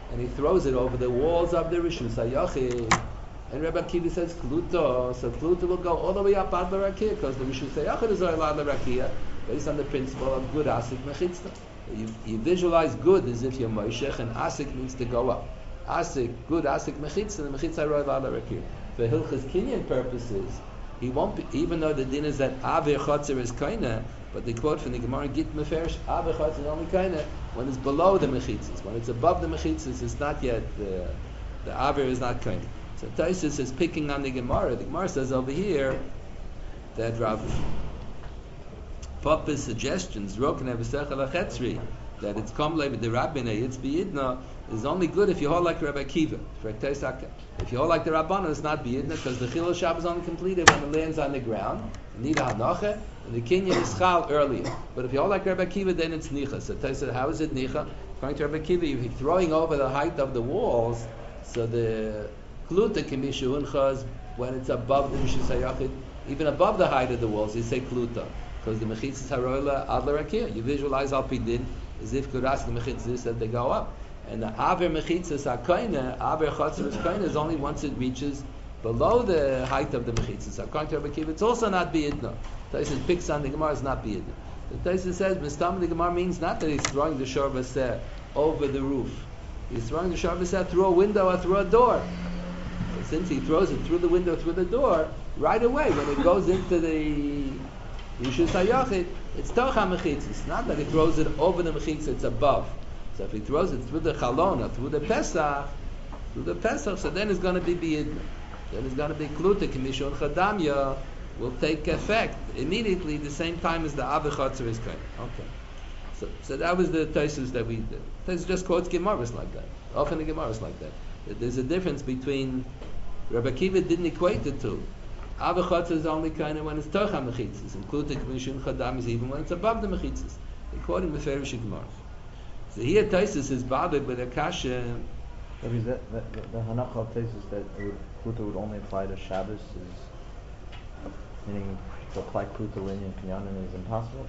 and he throws it over the walls of the Rishus HaYachid. And Rebbe Akiva says Kluta, so Kluta will go all the way up ad l'rakia, because the Rishus HaYachid is all ad l'rakia, based on the principle of good asik mechitzah. You visualize good as if you're Moshech, and asik means to go up. Asik, good asik mechitzah, and the mechitzah roy ad l'rakia. For Hilchas Kinyan purposes, he won't be, even though the din is that Avir Chotzer is kaina, but the quote from the Gemara Git Meferish, Avir Chotzer is only kaina when it's below the mechitzas. When it's above the mechitzas, it's not yet, the Avir is not kaina. So Taisus is picking on the Gemara. The Gemara says over here that Rav Papa's suggestions, Roken Evesechel Achetzri, that it's komle with the Rabbinah, it's biyidna, is only good if you hold like Rabbi Akiva. If you hold like the Rabbanah, it's not biyidna, because the Chilul Shab is only completed when it lands on the ground. You need a hanacha, and the kinyan is chal earlier. But if you hold like Rabbi Akiva, then it's nicha. So Taisus said, how is it nicha? According to Rabbi Akiva, you're throwing over the height of the walls, so the Kluta can be shehunchas when it's above the Rishus HaYachid, even above the height of the walls. You say Kluta, because the mechitzas haroila ad l'rakia. You visualize al pidin as if kuras the mechitzas that they go up, and the aver mechitzas hakoina, aver chotzer koina is only once it reaches below the height of the mechitzas. According to Rabbi Akiva, it's also not biyidna. Taisus picks on the Gemara is not biyidna. The Taisus says mistam the Gemara means not that he's throwing the shor v'seh over the roof. He's throwing the shor v'seh through a window or through a door. Since he throws it through the window, through the door, right away when it goes into the Rishus HaYachid, it's Toch HaMechitzah. It's not that he throws it over the Mechitzah, it's above. So if he throws it through the Chalon or through the Pesach, so then it's going to be B'yidna. Then it's going to be Kluta, Kimishon Chadamya, will take effect immediately the same time as the Avichatzer is coming. Okay. So that was the Taisus that we did. Taisus just quotes Gemaras like that. Often the Gemaras like that. There's a difference between Rabbi Akiva didn't equate the two. Avichatzer is only kind of when it's Toch HaMechitzas, and Kluta K'mishun Chadam is even when it's above the Mechitzas. According to Meferish Gemara. So here Taisus is bothered with a kasha. Because the Hanach of Taisus that Kluta would only apply to Shabbos is, meaning to apply Kluta in Kinyanim is impossible?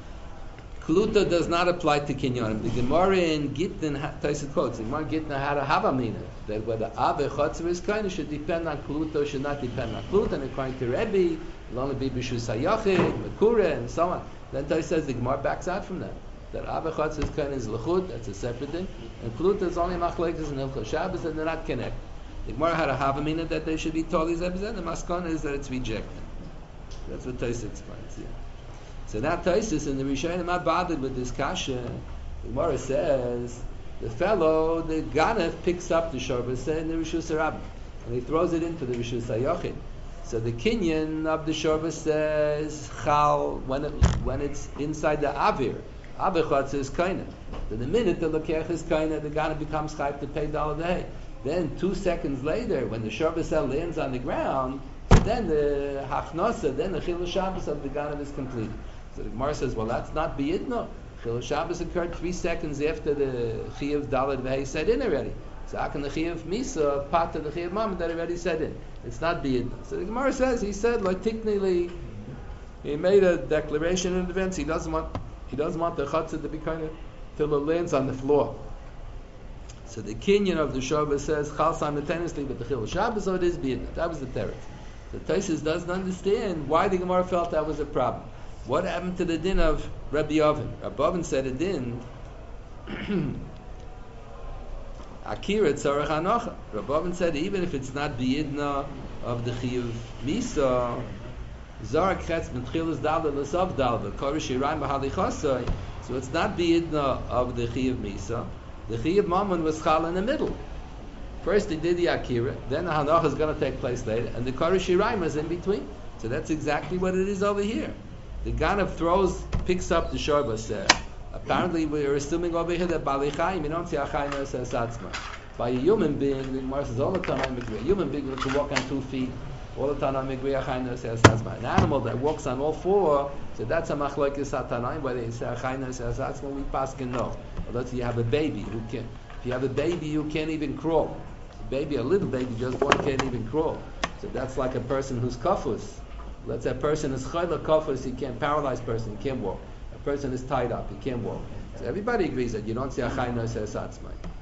Kluta does not apply to Kinyanim. The Gemara in Gittin, Taisus quotes, the Gemara in Gittin had a Havamina, that whether Ave Chotzer is kind of should depend on Kluta or should not depend on Kluta, and according to Rebbe, it'll only be B'Shus HaYachid, Mekura, and so on. Then Taisus says the Gemara backs out from that. That Ave Chotzer is kind of Lechut, that's a separate thing, and Kluta is only Machlekes and Hilchos Shabbos, and they're not connected. The Gemara had a Havamina that they should be totally Zebzeh, the Maskana is that it's rejected. That's what Taisus explains here. So now Taisus and the Rishonim are not bothered with this kasha. The Gemara says the fellow, the Ganav, picks up the shor v'seh in the Rishus HaRabban, and he throws it into the Rishus HaYachid. So the kinyan of the shor v'seh is chal when it's inside the avir. Avir chotzer is kaina. Then the minute the lokech is kaina, the Ganav becomes chayv to pay daladei. Then 2 seconds later, when the shor v'seh lands on the ground, then the hachnosa, then the chilul Shabbos of the Ganav is complete. So the Gemara says, well, that's not biyidna. Chilul Shabbos occurred 3 seconds after the Chiyuv Daled V'Hei set in already. So how can the Chiyuv Misa part of the Chiyuv Mamad that already set in? It's not biyidna. So the Gemara says, he said, like technically, he made a declaration in advance. He doesn't want the Chatzah to be kind of till it lands on the floor. So the Kinyan of the Shabbos says, chal simultaneously with the Chilul Shabbos, so it is biyidna. That was the teretz. So Taisus doesn't understand why the Gemara felt that was a problem. What happened to the din of Rabbi Yavin? Rabbi Yavin said a din, Akira tzarech hanocha. Rabbi Yavin said even if it's not biyidna of the chiyuv misa, zarak chetz b'tchilas dalva l'sav dalva korish yirayim b'halichasai. So it's not biyidna of the chiyuv misa. The chiyuv mammon was chal in the middle. First he did the akira, then the hanocha is going to take place later, and the korish yirayim is in between. So that's exactly what it is over here. The Ganav picks up the shor v'seh. Apparently, we're assuming over here that Bali Chaim, you don't see Achayim says Satzma. By a human being, the Gemara says all the time I'm agree. A human being can walk on 2 feet. All the time I'm agree. Achayim says Satzma. An animal that walks on all 4, so that's a machlokes satanaim. Whether they say Achayim says Satzma, we pass can know. Unless you have a baby who can. If you have a baby who can't even crawl, a little baby just born can't even crawl. So that's like a person who's kafus. Let's say a person is chayla kafus, he can't, paralyzed person, he can't walk. A person is tied up, he can't walk. So everybody agrees that you don't see a chayna says satzmai.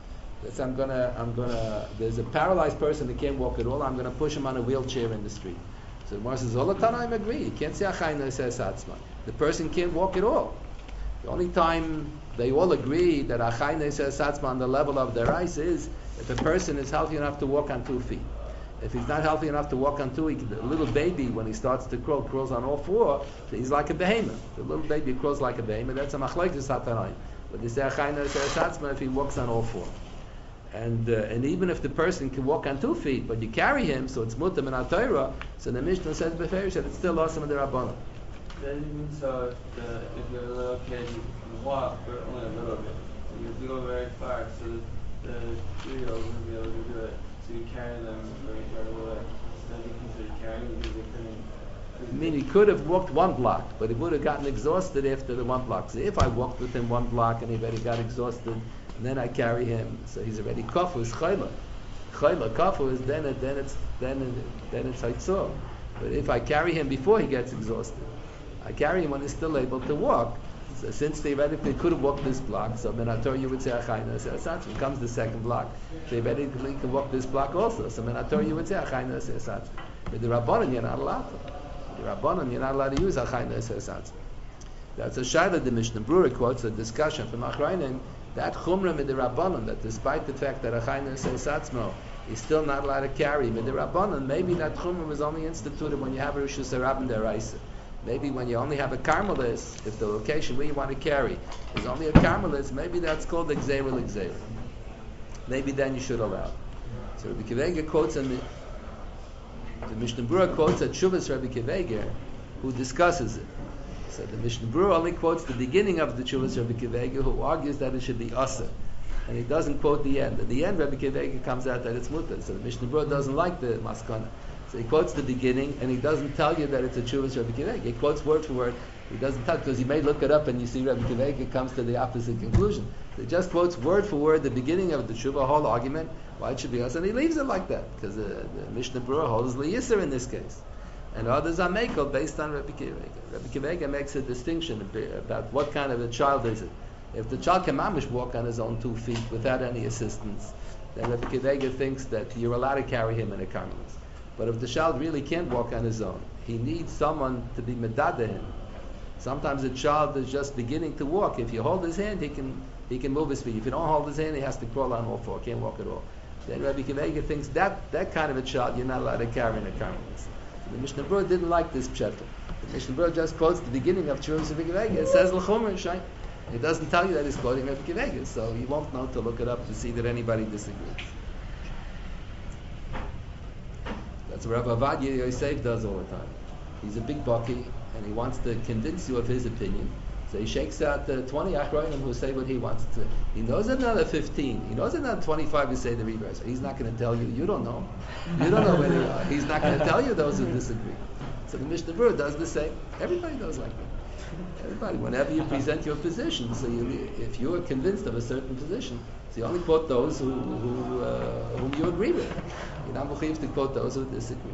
Let's say there's a paralyzed person that can't walk at all. I'm gonna push him on a wheelchair in the street. So the Gemara says, all the Tanaim agree. You can't say Achai Neses Atzma. The person can't walk at all. The only time they all agree that Achai Neses Atzma on the level of their eyes is if the person is healthy enough to walk on 2 feet. If he's not healthy enough to walk on 2, a little baby, when he starts to crawl, crawls on all 4, so he's like a behemoth. The little baby crawls like a behemoth. That's a machlekes hatanaim. But they say Achai Neses Atzma if he walks on all 4. And even if the person can walk on 2 feet, but you carry him, so it's mutam and atayra, so the Mishnah says beferish that it's still awesome in the Rabbanan. That means so if you're a little kid, you walk, but only a little bit. So you have to go very far, so the 3-year-old wouldn't be able to do it. So you carry them very far away. Then you consider carrying because they couldn't. I mean, he could have walked 1 block, but he would have gotten exhausted after the 1 block. So if I walked with him 1 block and he already got exhausted, and then I carry him, so he's already kafus chayla. Chayla kafus, then it's haitzor. But if I carry him before he gets exhausted, I carry him when he's still able to walk. So since theoretically could have walked this block, so Menator you would say Achayna Se'asatz. Comes the second block. Theoretically can walk this block also. So Menator you would say Achayna Se'asatz. But the Rabbanan you're not allowed to. The Rabbanan you're not allowed to use Achayna Se'asatz. That's a Shaila the Mishnah Brura quotes a discussion from Achrayim that Chumra mid the Rabbanan, that despite the fact that Achayna Se'asatzmo is still not allowed to carry mid the Rabbanan, maybe that Chumra was only instituted when you have a Rishus HaRabban Deraisa. Maybe when you only have a Carmelis, if the location where you want to carry is only a Carmelis, maybe that's called the Gzeira. Maybe then you should allow. So Rabbi Kiveger quotes, and the Mishnah Brura quotes at Shuvas Rabbi Kiveger, who discusses it. So the Mishnah Brura only quotes the beginning of the Shuvas Rabbi Kiveger, who argues that it should be Asa. And he doesn't quote the end. At the end, Rabbi Kiveger comes out that it's Mutter. So the Mishnah Brura doesn't like the Maskana. So he quotes the beginning, and he doesn't tell you that it's a Chuvas Rabbi Kiveger. He quotes word for word. He doesn't tell, because you may look it up and you see Rabbi Kiveger comes to the opposite conclusion. So he just quotes word for word the beginning of the Tshuva, whole argument, why it should be us, and he leaves it like that, because the Mishnah Brura holds Liyisser in this case. And others are Mekel based on Rabbi Kiveger. Rabbi Kiveger makes a distinction about what kind of a child is it. If the child can mamish walk on his own 2 feet without any assistance, then Rabbi Kiveger thinks that you're allowed to carry him in a carmelis. But if the child really can't walk on his own, he needs someone to be medada him. Sometimes a child is just beginning to walk. If you hold his hand, he can move his feet. If you don't hold his hand, he has to crawl on all 4, can't walk at all. Then Rabbi Kiveger thinks that kind of a child you're not allowed to carry in a carmelis. So the Mishnah Brura didn't like this pshat. The Mishnah Brura just quotes the beginning of Chuvas Rabbi Kiveger. It says l'chomer shayim. It doesn't tell you that he's quoting Rabbi Kiveger, so you won't know to look it up to see that anybody disagrees. That's what Rabbi Avadia Yosef does all the time. He's a big bucky, and he wants to convince you of his opinion. So he shakes out the 20 Achronim who say what he wants to. He knows another 15. He knows another 25 who say the reverse. He's not going to tell you. You don't know. You don't know where they are. He's not going to tell you those who disagree. So the Mishnah Brura does the same. Everybody does like that. Everybody. Whenever you present your position, so if you are convinced of a certain position, so you only quote those whom you agree with. You're not mechuyev to quote those who disagree.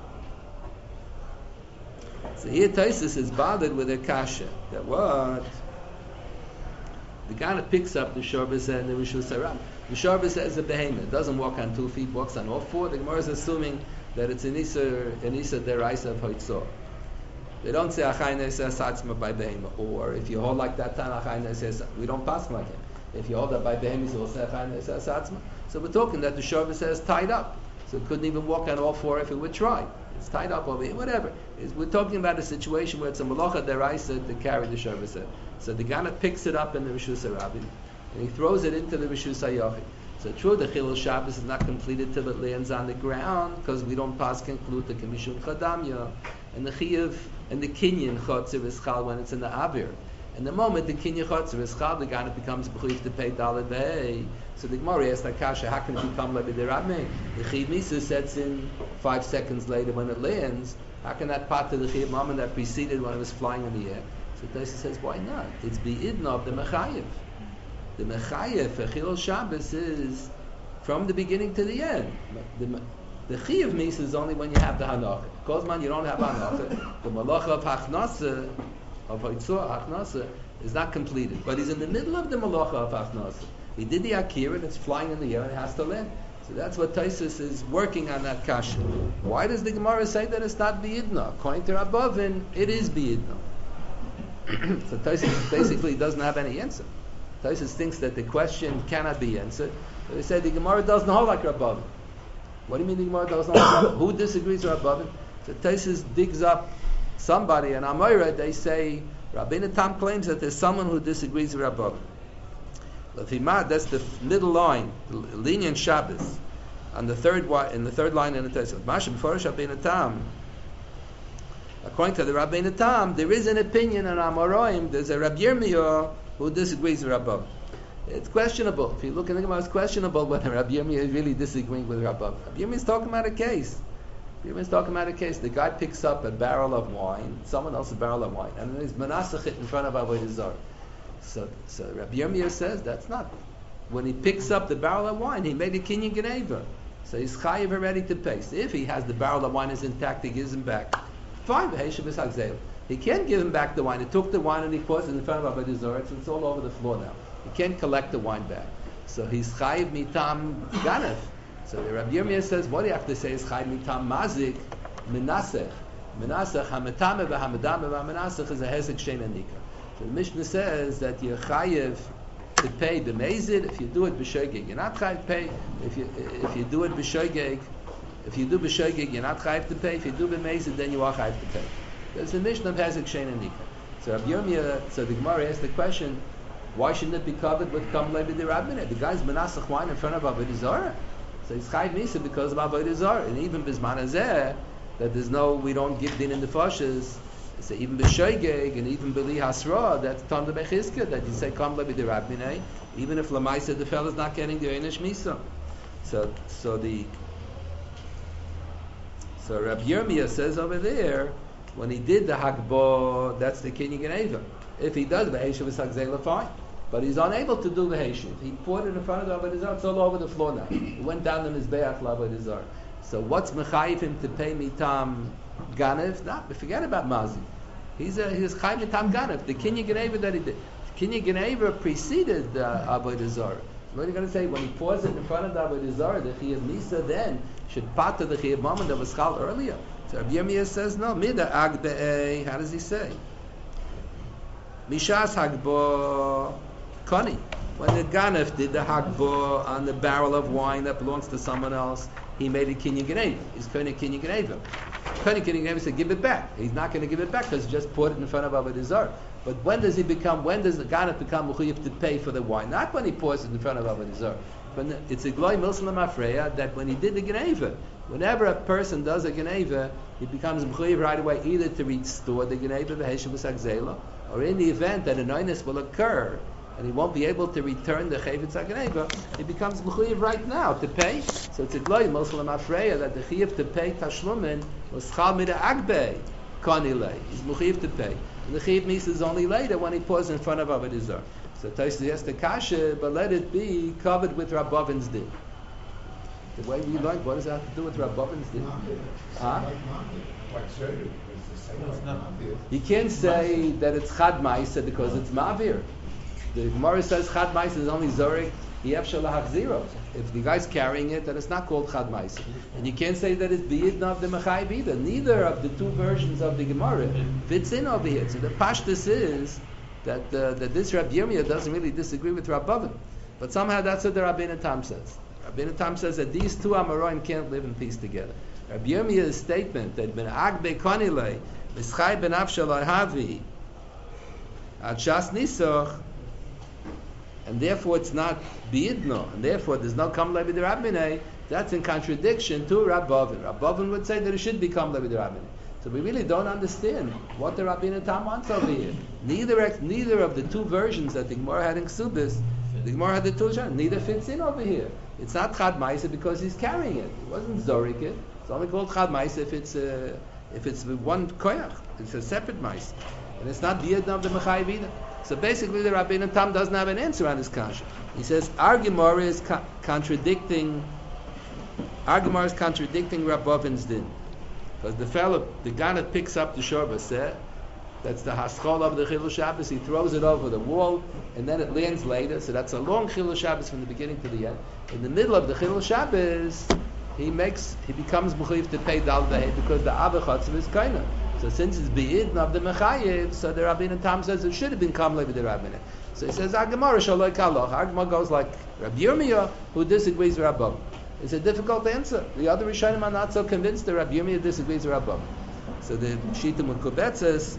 So here Taisus is bothered with a kasha that what the guy that picks up the Sharbis and the Rishus HaRabban. The Sharbis is a behemoth, doesn't walk on 2 feet, walks on all 4. The Gemara is assuming that it's an Isa deraisa of Hoitzor. They don't say Achai Neses Atzma by behemoth, or if you hold like that, Achai Neses, we don't pass like him. If you hold that by behemoth, you will say Achai Neses Atzma. So we're talking that the Sharbis is tied up, so it couldn't even walk on all 4 if it would try. It's tied up over here, whatever. We're talking about a situation where it's a malacha deraisa to carry the Sharbis. So the Gana picks it up in the Rishus HaRabban, and he throws it into the Rishus HaYachid. So true, the Chilul Shabbos is not completed till it lands on the ground, because we don't pass conclude the Kamishum Chadamya, and the Chiyuv and the Kinyan Chotzer is Chal when it's in the Avir. And the moment the Kinyan Chotzer is Chal, the Gana becomes B'chuyev to pay Daled B'hei. So the Gemara asks that kasha, how can it become Levi Derabme? The Chiv Misa sets in 5 seconds later when it lands. How can that part of the Chiv Mammon that preceded when it was flying in the air? So Taisa says, why not? It's Be'idna of the Mechayev. The Mechayev for Chilul Shabbos is from the beginning to the end. The Chiv Misa is only when you have the Hanacha. Because man, you don't have Hanacha. The Malacha of Hachnasa, of Hoitzor Hachnasa, is not completed. But he's in the middle of the Malacha of Hachnasa. He did the akira, and it's flying in the air, and it has to land. So that's what Taisus is working on that kasha. Why does the Gemara say that it's not biyidna? According to Rabavin, it is biyidna. So Taisus basically doesn't have any answer. Taisus thinks that the question cannot be answered. So they say the Gemara doesn't hold like Rabavin. What do you mean the Gemara doesn't hold like Rabavin? Who disagrees with Rabavin? So Taisus digs up somebody, and Amoira, they say, Rabbeinu Tam claims that there's someone who disagrees with Rabavin. Lefimad, that's the middle line, lenient Shabbos, on the third in the third line in the Taisus. Masha before Rabbeinu Tam. According to the Rabbeinu Tam, there is an opinion on Amoraim. There's a Rabbi Yirmiyah who disagrees with Rabavin. It's questionable. If you look at the Gemara, it's questionable whether Rabbi Yirmiyah is really disagreeing with Rabavin. Rabbi Yirmiyah is talking about a case. The guy picks up a barrel of wine, someone else's barrel of wine, and there's menasachit in front of Avodah Zarah. So Rabbi Yirmiyah says that's not. When he picks up the barrel of wine, he made a kinyan geneva. So he's chayiv already to pay. So if he has the barrel of wine is intact, he gives him back. Fine, he can't give him back the wine. He took the wine and he pours it in front of Avodah Zarah. It's all over the floor now. He can't collect the wine back. So he's chayiv mitam ganef. So the Rabbi Yirmiyah says, what do you have to say is chayiv mitam mazik menasech. Menasech hametame v'hamadame v'amenasech is a hezek shein anika. So the Mishnah says that you're chayiv to pay the mezid if you do it b'shoigeg. You're not chayiv to pay if you do it b'shoigeg. If you do b'shoigeg, you're not chayiv to pay. If you do b'mezid, then you are chayiv to pay. There's a Mishnah of hezek shein anika. So Rabbi Yirmiyah, so the Gemara asked the question, why shouldn't it be covered with kam levi derabineh? The guy's menasach wine in front of Avodah Zarah. So it's chayiv misa because of Avodah Zarah. And even bisman hazeh, that there's no, we don't give din in the foshes. So even b'shoigeg and even b'li hasra, that's tam bechizka, that you say kam levi derabineh, even if lamaisa the fellow's not getting the einish misa. So Rabbi Yirmiyah says over there, when he did the hagbah, that's the kinyan geneva. If he does the heishav v'sagzela, fine. But he's unable to do the heishav. He poured it in front of the Avodah Zarah. It's all over the floor now. He went down in his be'ach l'Avodah Zarah. So what's mechayiv him to pay mitam ganev? No, forget about mazi. He's chayiv mitam ganev. The kinyan geneva that he did. Kinyan geneva preceded the Avodah Zarah. What are you going to say? When he pours it in front of the Avodah Zarah, the chiyuv misa then should pata the chiyuv mammon that was chal earlier. So Rabbi Yirmiyah says no. Mida ag be'ei. How does he say? Mishas hagbo kani. When the ganef did the hagbo on the barrel of wine that belongs to someone else, he made a kinyan geneva. He's koine kinyan geneva. Koine kinyan geneva said, give it back. He's not going to give it back because he just poured it in front of Avodah Zarah. But when does the ganef become mechuyev to pay for the wine? Not when he pours it in front of Avodah Zarah. It's a gloi milsam afreya that when he did the geneva, whenever a person does a geneva, he becomes mechuyev right away either to restore the geneva v'heshav v'sagzela, or in the event that an oinus will occur and he won't be able to return the Chavetz HaGeneva, he becomes mechuyev right now to pay. So it's a gloi milsam afreya that the chayev to pay tashlumin was chal mida agbe kanile. He's mechuyev to pay. And the chayev misa is only later when he pours in front of Avodah Zarah. So Tosfos has the kasha, but let it be covered with Rabbavin's din. The way we learned, what does that have to do with Rabbavin's din? You can't say that it's chad ma'isa because it's ma'avir. The Gemara says chad ma'isa is only zorik yefshel lahachziro. If the guy's carrying it, then it's not called chad ma'isa. And you can't say that it's biyidna of the mechayiv either. Neither of the two versions of the Gemara fits in over here. So the pashtus is that this Rabbi Yirmiyah doesn't really disagree with Rabbavin. But somehow that's what the Rabbeinu Tam says. Rabbeinu Tam says that these two Amoraim can't live in peace together. Rabbi Yirmiyah's statement that ben agbe konile mischai ben avshalai havi ad shas nisoch, and therefore it's not biyidno, and therefore there's no kam levi derabinei, that's in contradiction to Rabbavin. Rabbavin would say that it should become levi derabinei. So we really don't understand what the Rabbeinu Tam wants over here. Neither of the two versions that the Gemara had in Ksubis, the Gemara had the two versions, neither fits in over here. It's not Chad Ma'isa because he's carrying it. He wasn't Zorik it. It's only called Chad Ma'isa if it's one koyach. It's a separate Ma'isa. And it's not Biyad of the Mechayiv either. So basically the Rabbeinu Tam doesn't have an answer on his kasha. He says, our Gemara is contradicting Rabbavin's din. Because the guy that picks up the shor baseh, That's the haschol of the Chilul Shabbos. He throws it over the wall, and then it lands later. So that's a long Chilul Shabbos from the beginning to the end. In the middle of the Chilul Shabbos, he becomes mechuyev to pay dal v'hei because the Abba Chotzav is kaina. So since it's beidn of the mechayev, so the Rabbeinu Tam says it should have been kamlei with the Rabbeinu. So he says Agamara shaloi kaloch. Agamara goes like Rabbi Yirmiyah, who disagrees with Rabbah. It's a difficult answer. The other Rishonim are not so convinced that Rabbi Yirmiyah disagrees with Rabbah. So the Shita Mukubet says.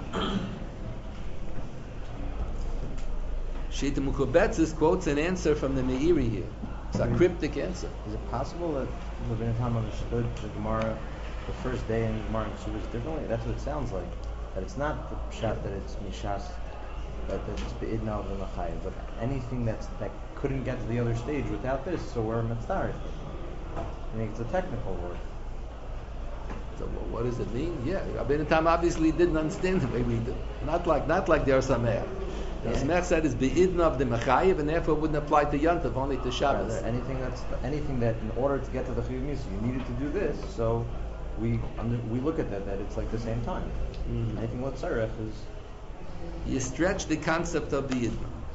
Shita Mukubetzis quotes an answer from the Meiri here. It's a cryptic answer. Is it possible that Rabbeinu Tam understood the Gemara the first day in Gemara and Kesubos differently? That's what it sounds like. That it's not the pshat that it's mishas, that it's beidna of the machayim, but anything that couldn't get to the other stage without this, so we're mitzvah. I mean, it's a technical word. So what does it mean? Yeah, Rabbeinu Tam obviously didn't understand the way we do. Not like the Arsameach. The Arsameach said it's beidna of the mechayev, and therefore it wouldn't apply to Yantav, only to Shabbos. Anything that in order to get to the chiyuv misa, you needed to do this. So we look at that it's like the same time. Mm-hmm. Anything with tzarech is. You stretch the concept of beidna.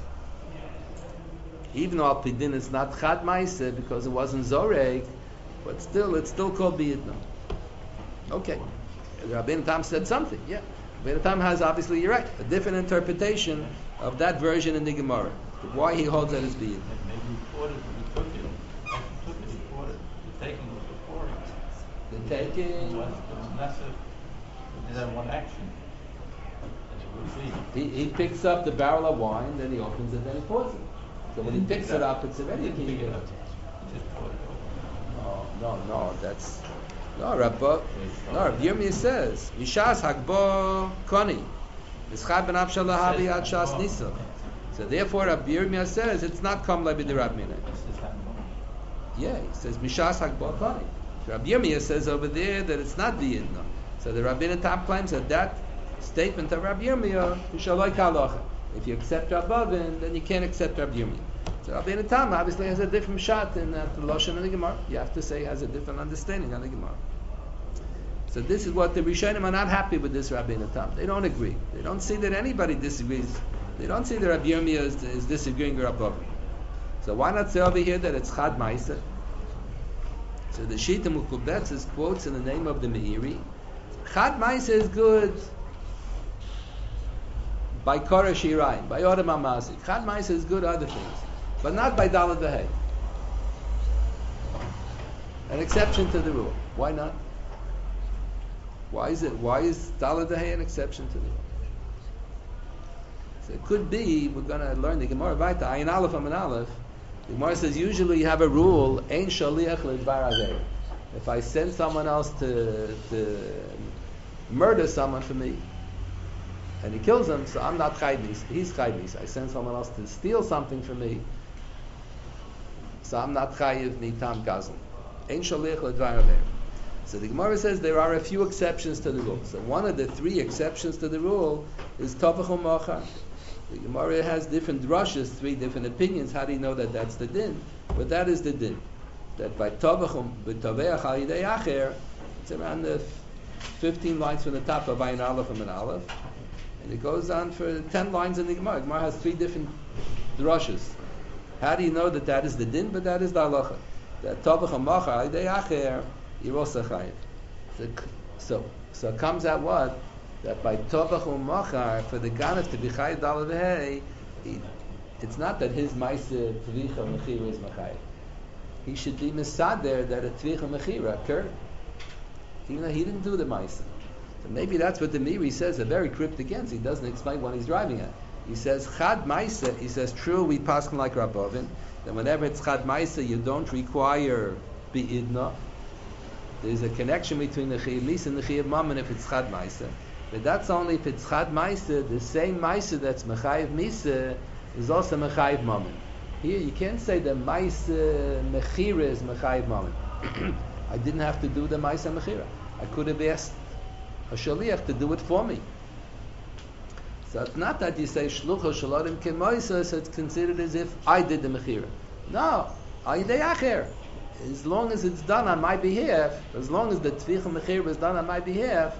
Even though al-pidin is not chad ma'aseh because it wasn't zorek, but still it's still called beidna. Okay, Rabbeinu Tam said something. Yeah, Rabbeinu Tam has obviously, you're right, a different interpretation of that version in the Gemara. Why he holds that as beidna. Maybe reported, we took it, reported. The taking was reported. The taking. It was massive. Is that one action? He picks up the barrel of wine, then he opens it, then he pours it. So when he picks it up, it's already pick it up. No, that's Rabbi Yirmiyah says Mishas Hagbo Koni Mischad ben Avshal Lahavi Ad Shas Nisa. So therefore, Rabbi Yirmiyah says it's not Kamlei b'Dirab Minei. Yeah, he says Mishas Hagbo Koni. Rabbi Yirmiyah says over there that it's not V'Yidna. So the Rabbeinu Tam claims that statement of Rabbi Yirmiyah Shaloi Kalocha. If you accept Rabbavin, then you can't accept Rabbi Yirmiyah. So Rabbeinu Tam obviously has a different shot in the Lashon and the Gemara. You have to say he has a different understanding on the Gemara. So this is what the Rishonim are not happy with this Rabbeinu Tam. They don't agree. They don't see that anybody disagrees. They don't see that Rabbi Yirmiyah is disagreeing with Rabbavin. So why not say over here that it's Chad Ma'aseh? So the Shita Mukubetz quotes in the name of the Meiri. Chad Ma'aseh is good by Korah Shirayim, by Odom HaMazik. Chad Ma'aseh is good other things, but not by Daled V'Hei. An exception to the rule. Why not? Why is Daled V'Hei an exception to the rule? So it could be, we're going to learn the Gemara Vaita, Ayin Aleph Amin Aleph. The Gemara says usually you have a rule, Ein Shaliach L'Dvar Hazeh. If I send someone else to murder someone for me, and he kills him, so I'm not chayv, he's chayv. I send someone else to steal something from me, so I'm not chayv mitam gazl. Ein shaliach l'dvar haver. So the Gemara says there are a few exceptions to the rule. So one of the three exceptions to the rule is tovach u'machar. The Gemara has different drushes, three different opinions. How do you know that that's the din? But that is the din. That by tovach u'toveach al yidei acher, it's around the 15 lines from the top of Ayin Aleph and Aleph. And it goes on for 10 lines in the Gemara. The Gemara has three different drushes. How do you know that that is the din, but that is the halacha? That tovach ha'machar idei acher yirosa chayiv. So it comes out what? That by tovach ha'machar, for the ganav to be chayiv daled v'hei, it's not that his ma'aseh tvicha mechira is machayiv. He should be misader that a tvicha mechira occurred, even though he didn't do the ma'aseh. So maybe that's what the Meiri says, a very cryptic answer. He doesn't explain what he's driving at. He says, Chad Ma'aseh, he says, true, we pass like Rabbavin, that whenever it's Chad Ma'aseh, you don't require Be'idna. There's a connection between the Chiyuv Misa and the Chiyuv Mammon if it's Chad Ma'aseh. But that's only if it's Chad Ma'aseh, the same Ma'aseh that's Mechayiv Misa is also Mechayiv Mammon. Here, you can't say the Ma'aseh Mechira is Mechayiv Mammon. I didn't have to do the Ma'aseh Mechira. I could have asked a shaliach to do it for me. So it's not that you say shlucha shaladim kemoisa, so it's considered as if I did the mechira. No, ayidei acher. As long as it's done on my behalf, as long as the tvicha mechira is done on my behalf,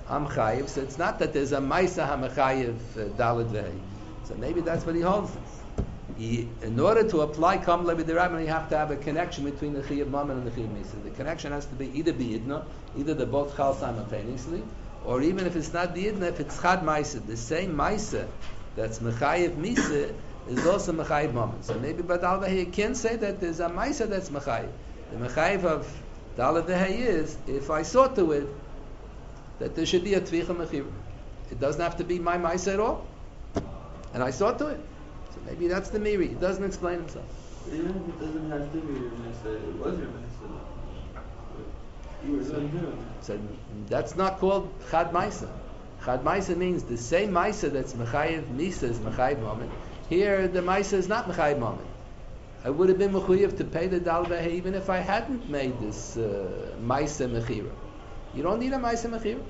I'm chayiv. So it's not that there's a Maisa HaMechayiv Daled Vehei. So maybe that's what he holds. In order to apply Kam Levi Derabban, you have to have a connection between the Chiyuv Mammon and the Chiyuv Misa. The connection has to be either B'Yidna, either they're both Chal simultaneously, or even if it's not B'Yidna, if it's Chad Maisa, the same Maisa that's Mechayiv Misa is also Mechayiv Mammon. So maybe Badal Vehei you can say that there's a Maisa that's Mechayiv. The Mechayiv of Daled Vehei is, if I saw to it, that there should be a Tvicha Mechira. It doesn't have to be my Maisa at all. And I saw to it. So maybe that's the Miri. He doesn't explain himself. Even if it doesn't have to be your Mesa, it was your Mesa. You were doing it. So that's not called Chad Maisa. Chad Maisa means the same Maisa that's Mechayiv Misa is Mechayiv Moment. Here the Maisa is not Mechayiv Moment. I would have been Mechayiv to pay the Dal Vehei even if I hadn't made this Maisa Mechira. You don't need a Maisa Mechira.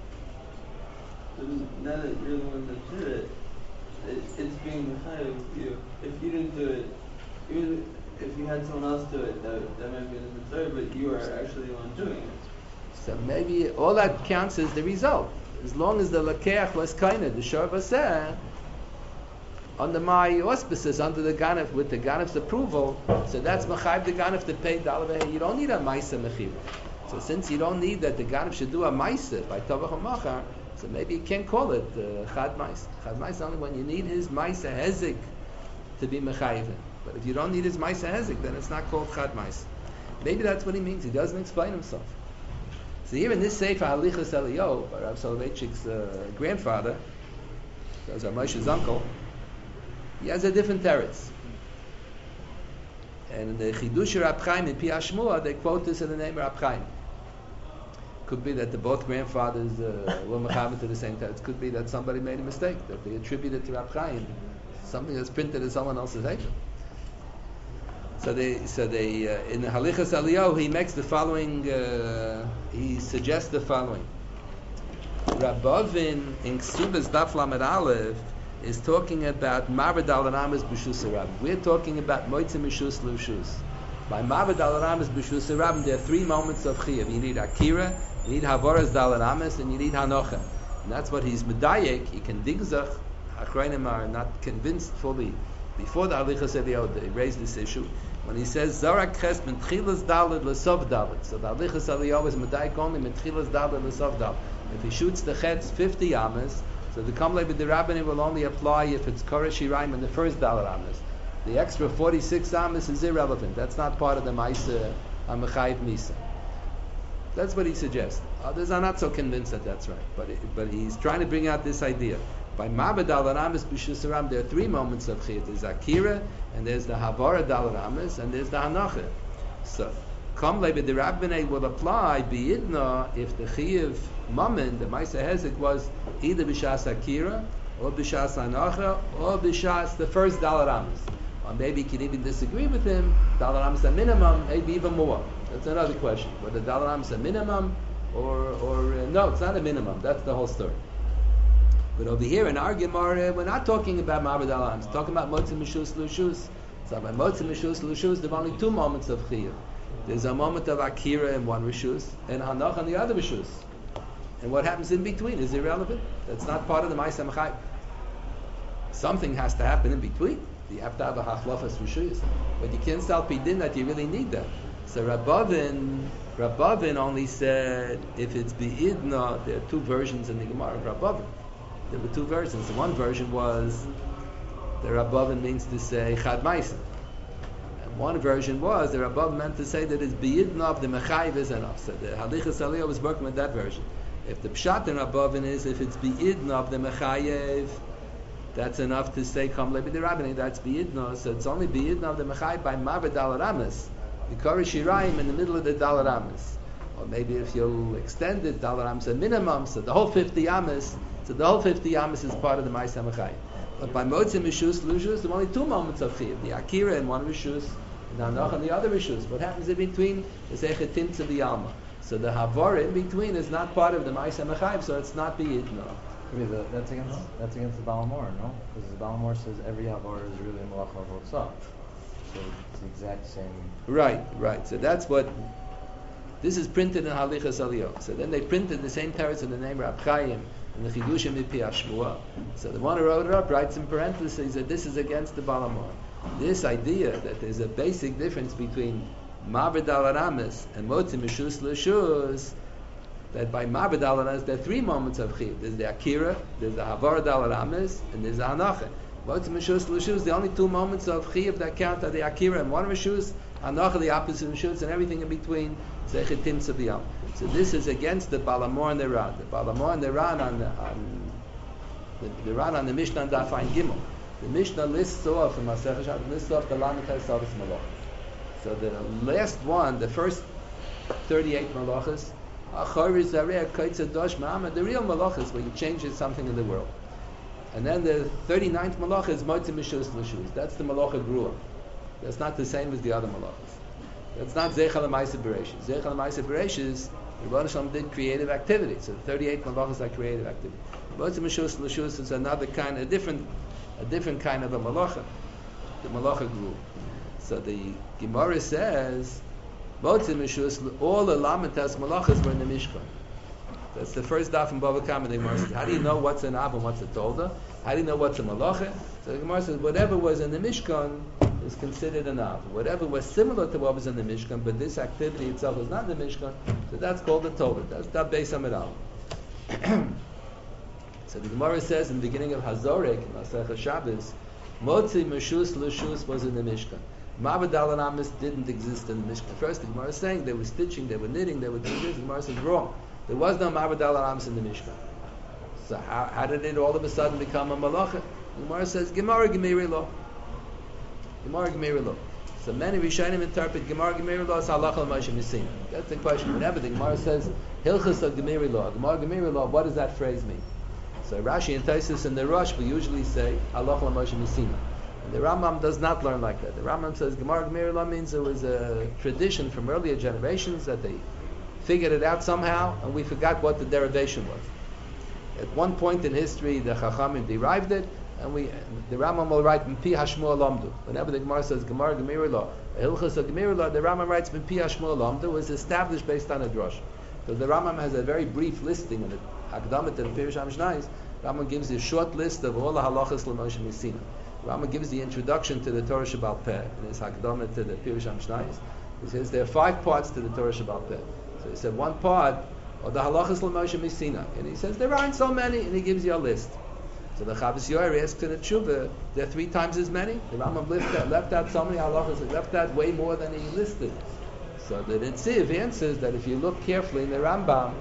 Now that you're the one that did it, it's being Mechayiv you. If you didn't do it, even if you had someone else do it, that might be a different story, but you are actually the one doing it. So maybe all that counts is the result. As long as the Lakeach was kind of the Shor Vaseh, under my auspices, under the Ganef, with the Ganef's approval, so that's Mechayiv the Ganef to pay Dal Vehei. You don't need a Maisa Mechira. So since you don't need that the Ganef should do a Maisa by Tovach or Machar, so maybe you can't call it Chad Maisa. Chad Maisa only when you need his Maisa Hezek to be Mechayiv. But if you don't need his Maisa Hezek, then it's not called Chad Maisa. Maybe that's what he means. He doesn't explain himself. So here in this Sefer Halichas Eliyahu, by Rav Soloveitchik's grandfather, that's Rav Moshe's uncle, he has a different teretz. And in the Chidush Rab Chaim in Pi Hashmua, they quote this in the name of Rab Chaim. Could be that the both grandfathers were mechaber to the same teretz. Could be that somebody made a mistake, that they attributed to Rab Chaim something that's printed in someone else's Eichel. So they in the Halichas Eliyahu, he makes the following. He suggests the following. Rabavin in Ksubas Daf Lamed Aleph is talking about Mavad Al Ramas B'Shus Rab. We're talking about Moitze Mishus Lushus. By Mavad Al Ramas B'Shus Rab, there are three moments of Chiyuv. You need Akira, you need Havoras Dal Ramas, and you need Hanocha. And that's what he's medayek. He can digzach. Achronim are not convinced fully. Before the Halichas Eliyahu, they raised this issue. When he says Zarak Ches Mentchilas Daled L'Sov Daled, so the Halichas Eliyahu is medayek only Mentchilas Daled L'Sov Daled. If he shoots the Chetz 50 Amas, so the Kamlei B'Dirabbanim will only apply if it's Koresh Shiraim in the first Daled Amas. The extra 46 Amas is irrelevant. That's not part of the Maisa HaMechayiv Misa. That's what he suggests. Others are not so convinced that that's right. But he's trying to bring out this idea. By Mabed Al Ramas B'Shus Ram, there are three moments of Chiyuv. There's Akira, and there's the Havara Dal Ramas, and there's the Hanacha. So, Kamlei B'Dirabbanim will apply B'Yidna if the Chiyuv Mammon, the Maisa Hezek, was either B'Shas Akira, or B'Shas Hanacha, or B'Shas the first Dal Ramas. Or maybe you can even disagree with him. Dal Ramas a minimum, maybe even more. That's another question. Whether Dal Ramas a minimum, or no, it's not a minimum. That's the whole story. But over here in our Gemara, we're not talking about Ma'abed Al We're talking about Motzei Mishus Lushus. So by Motzei Mishus Lushus, there are only two moments of Chiyuv. There's a moment of Akira in one Rishus, and Hanach on the other Rishus. And what happens in between is irrelevant. That's not part of the Ma'aseh Mechayiv. Something has to happen in between. You have to have a Hachlofas Rishus. But you can't tell Pidin that you really need that. So Rabavin only said, if it's Be'idna, there are two versions in the Gemara of Rabavin. There were two versions. The one version was the Rabavin means to say Chad Maisa. And one version was the Rabavin meant to say that it's B'yidna of the Mechayiv is enough. So the Halichas Eliyahu was working with that version. If the Pshat in Rabavin is if it's B'yidna of the Mechayiv, that's enough to say Kamlei B'Dirabbanim, that's B'yidna. So it's only B'yidna of the Mechayiv by Maved Dal Ramas. The Koresh Shiraim in the middle of the Dal Ramas. Or maybe if you'll extend it, Dal Ramas a minimum, so the whole 50 Amas. So the whole 50 Amas is part of the Ma'aseh Mechayiv. But by Motzei Mishus Lushus, there are only two moments of Chiyuv. The Akira in one Rishus, and the Hanach in the other Rishus. What happens in between is Echetim to the Alma. So the Havara in between is not part of the Ma'aseh Mechayiv, so it's not B'yidna. That's against the Balamor, no? Because the Balamor says every Havara is really a Malach Havotza. So it's the exact same. Right. So that's what This is printed in Halichas Aliyah. So then they printed the same teretz in the name Rab Chaim in the Chidushim Mipi Hashmua. So the one who wrote it up writes in parentheses that this is against the Balamor. This idea that there's a basic difference between Ma'abed al Aramis and Motzi Mishus L'Shus, that by Ma'abed al Aramis there are three moments of Chiyuv. There's the Akira, there's the Havara al Aramis, and there's the Hanacha. Motzi Mishus L'Shus, the only two moments of Chiyuv that count are the Akira and one Mishus, Hanacha the opposite of Mishus, and everything in between. So this is against the Balamor and the Ran. The Balamor and the Ran the Ran on the Mishnah and Daf Ayin Gimel. The Mishnah lists off in Masechah Shabbos, lists off the Lamitai Savas Malach. So the last one, the first 38 Malachas, the real Malachas where you change something in the world. And then the 39th Malach is Motzei Mishus L'Shus. That's the Malacha Grua. That's not the same as the other Malachas. That's not Zeichel L'Maaseh Bereishis. Zeichel L'Maaseh Bereishis, Rebbeinu Shalom did creative activity. So the 38 Malachas are creative activity. Motzei Mishus L'Shus is another kind, a different kind of a Malacha. The Malacha Grua. So the Gemara says, Motzei Mishus, all the Lamitas Malachas were in the Mishkan. That's the first daf in Bava Kama. The Gemara says, how do you know what's an Av and what's a Tolda? How do you know what's a Malacha? So the Gemara says, whatever was in the Mishkan is considered an Av. Whatever was similar to what was in the Mishkan, but this activity itself was not in the Mishkan, so that's called a Tolda. That's Daf Beis Amidal. So the Gemara says in the beginning of Hazorek, in Masechah Shabbos, Motzei Mishus L'Shus was in the Mishkan. Ma'abed al Aramis didn't exist in the Mishkan. First, the Gemara is saying they were stitching, they were knitting, they were doing this. The Gemara says wrong. There was no Ma'abed al Aramis in the Mishkan. So how did it all of a sudden become a Malacha? The Gemara says Gemara Gemiri Lo. Gemara Gemiri Lo. So many Rishonim interpret Gemara Gemiri Lo as Halacha L'Moshe Messina. That's the question. Whenever the Gemara says Hilchas of Gemiri Lo, Gemara Gemiri Lo, what does that phrase mean? So Rashi and Taisus and the Rosh will usually say Halacha L'Moshe Messina. The Rambam does not learn like that. The Rambam says Gemara Gemiri Lo means there was a tradition from earlier generations that they figured it out somehow, and we forgot what the derivation was. At one point in history, the Chachamim derived it, and the Rambam will write Pi Hashmuel Lamdu. Whenever the Gemara says Gemara Gemiri Lo, Hilchas of Gemiri Lo, the Rambam writes Pi Hashmuel Lamdu was established based on a drush. So the Rambam has a very brief listing in the Hakdamat and Pirush HaMishnayos. Rambam gives a short list of all the halachas l'Moshe Messina. Rambam gives the introduction to the Torah Shebal Peh in his Hakdamat to the Pirush HaMishnayos. He says there are 5 parts to the Torah Shebal Peh. So he said one part of the halachas l'Moshe Messina, and he says there aren't so many, and he gives you a list. So the Chavos Yair asks in the Tshuva, there are 3 times as many. The Rambam left out so many halachas, he left out way more than he listed. So the Netziv answers that if you look carefully in the Rambam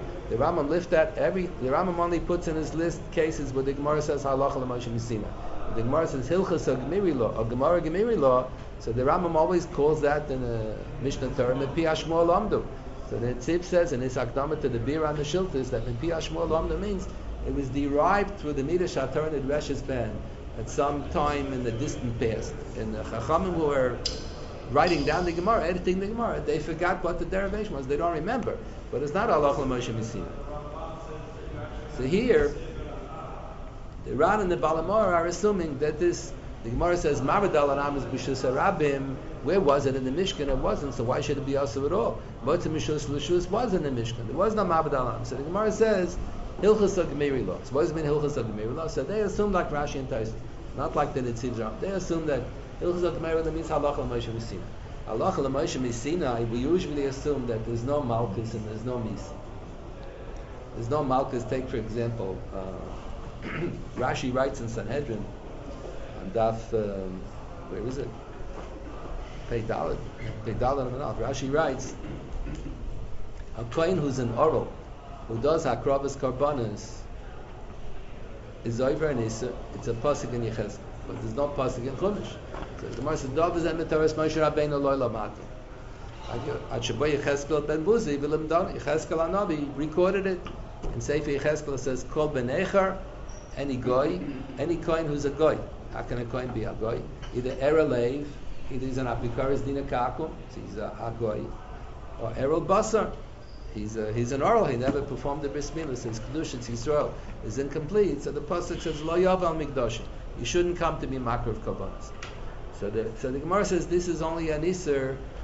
only puts in his list cases where the Gemara says halacha l'Moshe Messina. The Gemara says Hilchas of Gemiri Lo, or Gemara Gemiri Lo, so the Rambam always calls that in the Mishnah Torah Pi Hashmuel Lamdu. So the Tzib says in his Akdama to the Bir on the Shiltas that Pi Hashmuel Lamdu means it was derived through the Midrash HaTorah and Resh's Ben at some time in the distant past. And the Chachamim who were writing down the Gemara, editing the Gemara, they forgot what the derivation was. They don't remember. But it's not halacha l'Moshe Messina. So here, the Ran and the Balamor are assuming that this, the Gemara says, Ma'abed al Aramis b'shus harabim, where was it in the Mishkan? It wasn't, so why should it be also at all? Motzei Mishus L'Shus was in the Mishkan. There was no Ma'abed al Aramis. So the Gemara says, Hilchas of Gemiri Lo. So what does it mean Hilchas of Gemiri Lo? So they assume like Rashi and Taisus, not like the Netziv Ram. They assume that Hilchas of Gemiri Lo means halacha l'Moshe Messina. Halacha l'Moshe Messina, we usually assume that there's no Malkus and there's no Misa. There's no Malkus. Take for example, Rashi writes in Sanhedrin, on Daf, where is it? Pei Dalet Amenav. Rashi writes, a kohen who's an oral, who does hakravas karbanas, is over and it's a pasuk in Yechezkel, but there's no pasuk in Chumash. So the Gemara says, "Dov is emitaris Moshe Rabbeinu loy lamati." At Shabbos Yechezkel ben Buzi v'limdan Yechezkel Hanavi recorded it, and Sefer Yechezkel says, "Kol benecher." Any goy, any kohen who's a goy. How can a kohen be a goy? Either erelev, either he's an apikaris dina kakum, so he's a goy, or erel basar, he's an oral. He never performed the bris milah, so his kedusha Yisrael is incomplete. So the pasuk says lo yaval mikdashim. You shouldn't come to be makar of kabbalas. So the Gemara says this is only an iser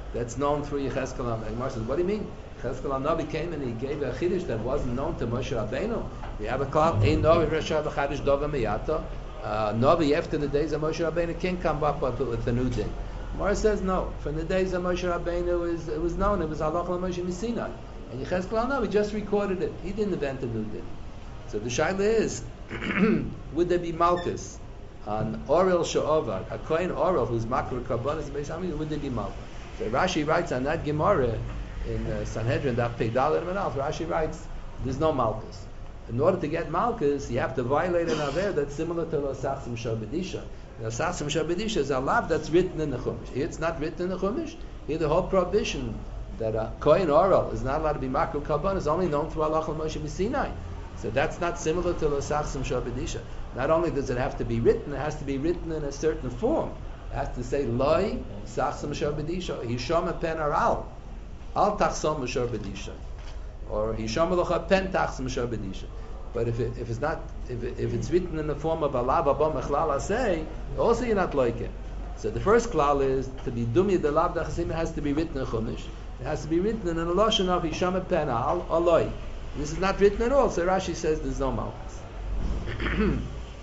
that's known through Yechezkel HaNavi. Gemara says, what do you mean? Yechezkel HaNavi came and he gave a chiddush that wasn't known to Moshe Rabbeinu. We have a call, Ein Navi Rashav Chadish Dova Miyata. Navi after the days of Moshe Rabbeinu can't come up with a new thing. Gemara says no. From the days of Moshe Rabbeinu, it was known. It was Halach Moshe Misinai. And Yechezkel HaNavi just recorded it. He didn't invent a new thing. So the shaila is, would there be malchus on Orel Sha'ovad, a Kohen Orel who's Makar Karbonis Beis Hamikdash, would there be malchus? So Rashi writes on that Gemara in Sanhedrin, that Peidal and Manal, Rashi writes, there's no malchus. In order to get malchus, you have to violate an aver that's similar to Losachsim Shabedisha. Losachsim Shabedisha is a lav that's written in the Chumash. Here it's not written in the Chumash. Here the whole prohibition that a Kohen Orel is not allowed to be Makar Karbonis is only known through Halach Moshe Misinai. So that's not similar to Losachsim Shabedisha. Not only does it have to be written, it has to be written in a certain form. It has to say Loi Sachsim Shabedisha, Hisham Pen Aral, Al Tachsom Shabedisha, or Hisham Locha Pen Tachsim Shabedisha. But if it's written in the form of Allah Baba Mechlal Asay, also you're not like it. So the first klal is to be Dumi the Lav Dachasim, it has to be written in Chumash. It has to be written in a lashon of Hisham Pen Al Aloi. This is not written at all. So Rashi says there's no malchus.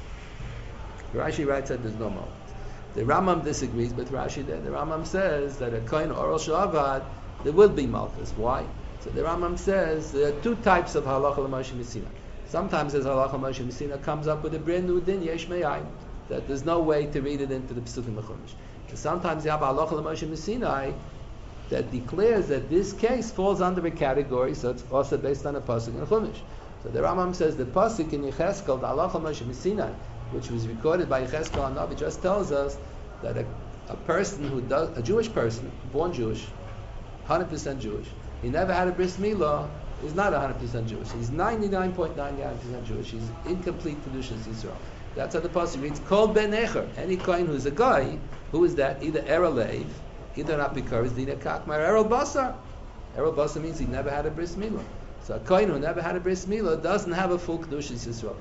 Rashi writes that there's no malchus. The Rambam disagrees with Rashi there. The Rambam says that a Kohen Orel Sha'avad, there will be malchus. Why? So the Rambam says there are two types of halacha l'Moshe Messina. Sometimes as halacha l'Moshe Messina comes up with a brand new din, yesh me'ayin, that there's no way to read it into the Pesukim l'Chumash. Sometimes you have halacha l'Moshe Messina that declares that this case falls under a category, so it's also based on a pasuk in Chumash. So the Rambam says the pasuk in Yechezkel, the halacha Moshe Misinai, which was recorded by Yechezkel HaNavi, just tells us that a person who does, a Jewish person, born Jewish, 100% Jewish, he never had a bris milah, is not 100% Jewish. He's 99.99% Jewish. He's incomplete Kedushas Yisrael. That's how the pasuk reads. Kol ben echer, any kohen who's a guy, who is that? Either eralev, either not because dina kakmar erol basar. Erol basar means he never had a bris milah. So a kohen who never had a bris milah doesn't have a full Kedushas Yisrael.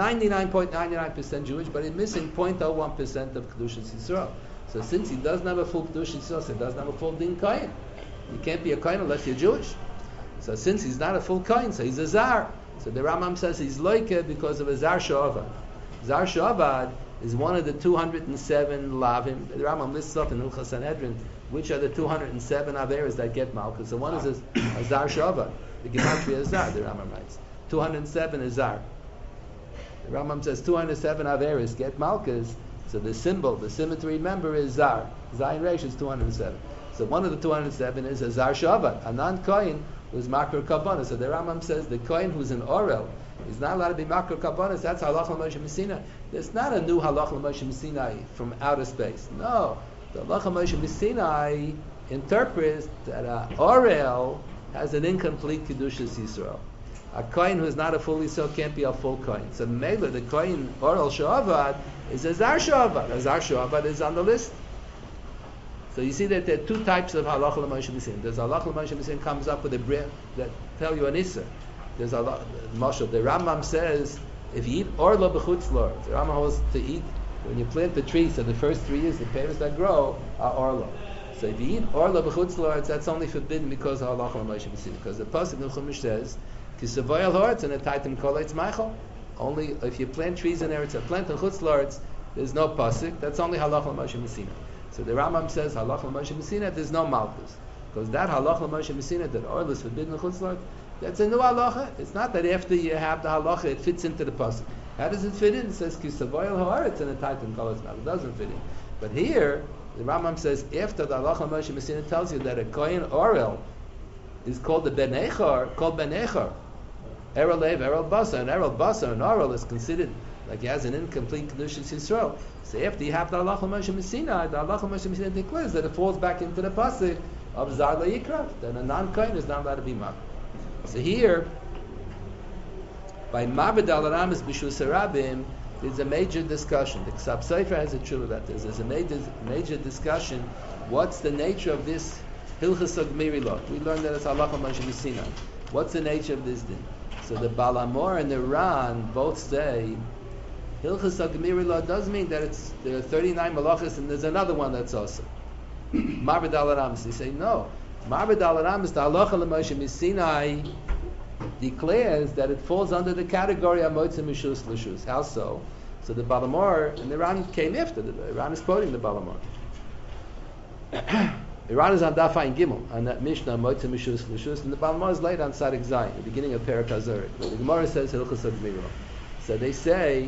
99.99% Jewish, but he's missing 0.01% of Kedushas Yisrael. So since he doesn't have a full Kedushas Yisrael, so he doesn't have a full din kohen. You can't be a kohen unless you're Jewish. So since he's not a full kohen, so he's a zar. So the Rambam says he's loike because of a zar sha'avad. Zar sha'avad is one of the 207 lavim. The Rambam lists up in Hilchos Sanhedrin which are the 207 averas that get malchus. So one is a zar sha'avad. The gematria is zar. The Rambam writes 207 is zar. The Rambam says 207 averas get malchus. So the symbol, the symmetry member is zar. Zayin Reish is 207. So one of the 207 is a zar sha'avad, a non-kohen who's makar kabbanas. So the Rambam says the kohen who's an orel is not allowed to be makar kabbanas. That's halach l'Moshe Messina. There's not a new halach l'Moshe Messina from outer space. No, the halach l'Moshe Messina interprets that a orel has an incomplete kedushas Yisrael. A kohen who is not a full Yisrael can't be a full kohen. So Mela, the kohen orel sha'avad is a zar sha'avad. A zar sha'avad is on the list. So you see that there are two types of halacha l'Moshe Messina. There's halacha l'Moshe Messina comes up with a bread that tell you an issa. There's a mashal. The Rambam says if you eat orla b'chutz la'aretz, the Rambam holds to eat when you plant the tree. So the first 3 years, the pears that grow are orla. So if you eat orla b'chutz la'aretz, that's only forbidden because of halacha l'Moshe Messina. Because the pasuk in Chumash says kisavoyal ha'aretz and a taitim koletz meichel. Only if you plant trees in eretz, plant in chutz la'aretz, there's no pasuk. That's only halacha l'Moshe Messina. So the Rambam says halacha l'Moshe Messina, there's no malchus. Because that halacha l'Moshe Messina, that oil is forbidden in chutz la'aretz, that's a new halacha. It's not that after you have the halacha, it fits into the pasuk. How does it fit in? It says kisavoyel ha'aretz and a titan koletz meichel. It doesn't fit in. But here, the Rambam says after the halacha l'Moshe Messina tells you that a kohen orel is called the ben echar, called ben echar. Erel lev, erel basa, and erel basa, and orel is considered like he has an incomplete kedushas Yisrael. So after you have the halacha Moshe Messina, the halacha Moshe Messina declares that it falls back into the pasuk of zar la'yikra. Then a non-kohen is not allowed to be marked. So here, by Mabed al Ramis B'Shus Harabim, there's a major discussion. The Ksab Sefer has a truth about this. There's a major discussion. What's the nature of this Hilchas Gmiri Lot? We learned that it's halacha Moshe Messina. What's the nature of this din? So the Balamor and the Ran both say Hilchas Gmiri Lot does mean that there are 39 malachas and there's another one that's also. Marbet Dalaramis. They say no. Marbet Dalaramis, the halacha l'Moshe Misinai declares that it falls under the category of Motzei Mishus L'Shus. How so? So the Balamor, and the Iran came after. The Iran is quoting the Balamor. Iran is on Daf Ayin Gimel, on that Mishnah, Motzei Mishus L'Shus, and the Balamor is laid on Sadik Zayin, the beginning of Perek HaZorek. The Gemara says Hilchos HaGmira. So they say,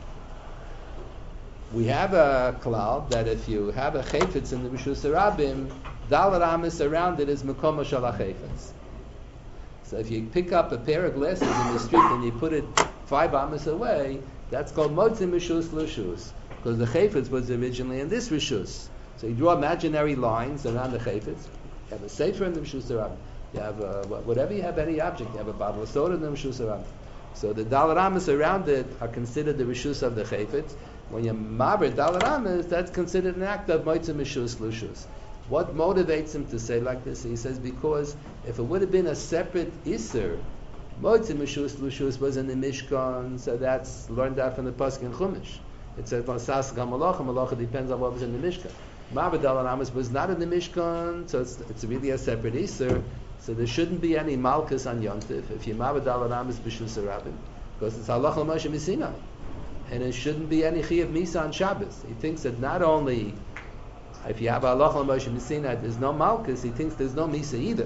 we have a klal that if you have a chayfetz in the Rishus Harabim, Dalar Amis around it is Mekom Shal HaChayfetz. So if you pick up a pair of glasses in the street and you put it 5 amas away, that's called Motzei Mishus L'Shus, because the chayfetz was originally in this Rishus. So you draw imaginary lines around the chayfetz. You have a sefer in the Rishus Harabim. You have whatever you have, any object. You have a bottle of soda in the Rishus Harabim. So the Dalar Amis around it are considered the Rishus of the chayfetz. When you maber Dalar Amis, that's considered an act of Motzei Mishus L'Shus. What motivates him to say like this? He says because if it would have been a separate Isser, Motzei Mishus L'Shus was in the Mishkan, so that's learned out from the Pasuk in Chumash. It says Sasach HaMalacha, Malacha depends on what was in the Mishkan. Maber Dalar Amis was not in the Mishkan, so it's really a separate Isser, so there shouldn't be any Malkus on Yontif if you maber Dalar Amis B'Shus Harabim, because it's Halacha L'Moshe Misinai. And there shouldn't be any Chiyuv Misa on Shabbos. He thinks that not only if you have Halacha L'Moshe Misinai, there's no Malkus, he thinks there's no Misa either.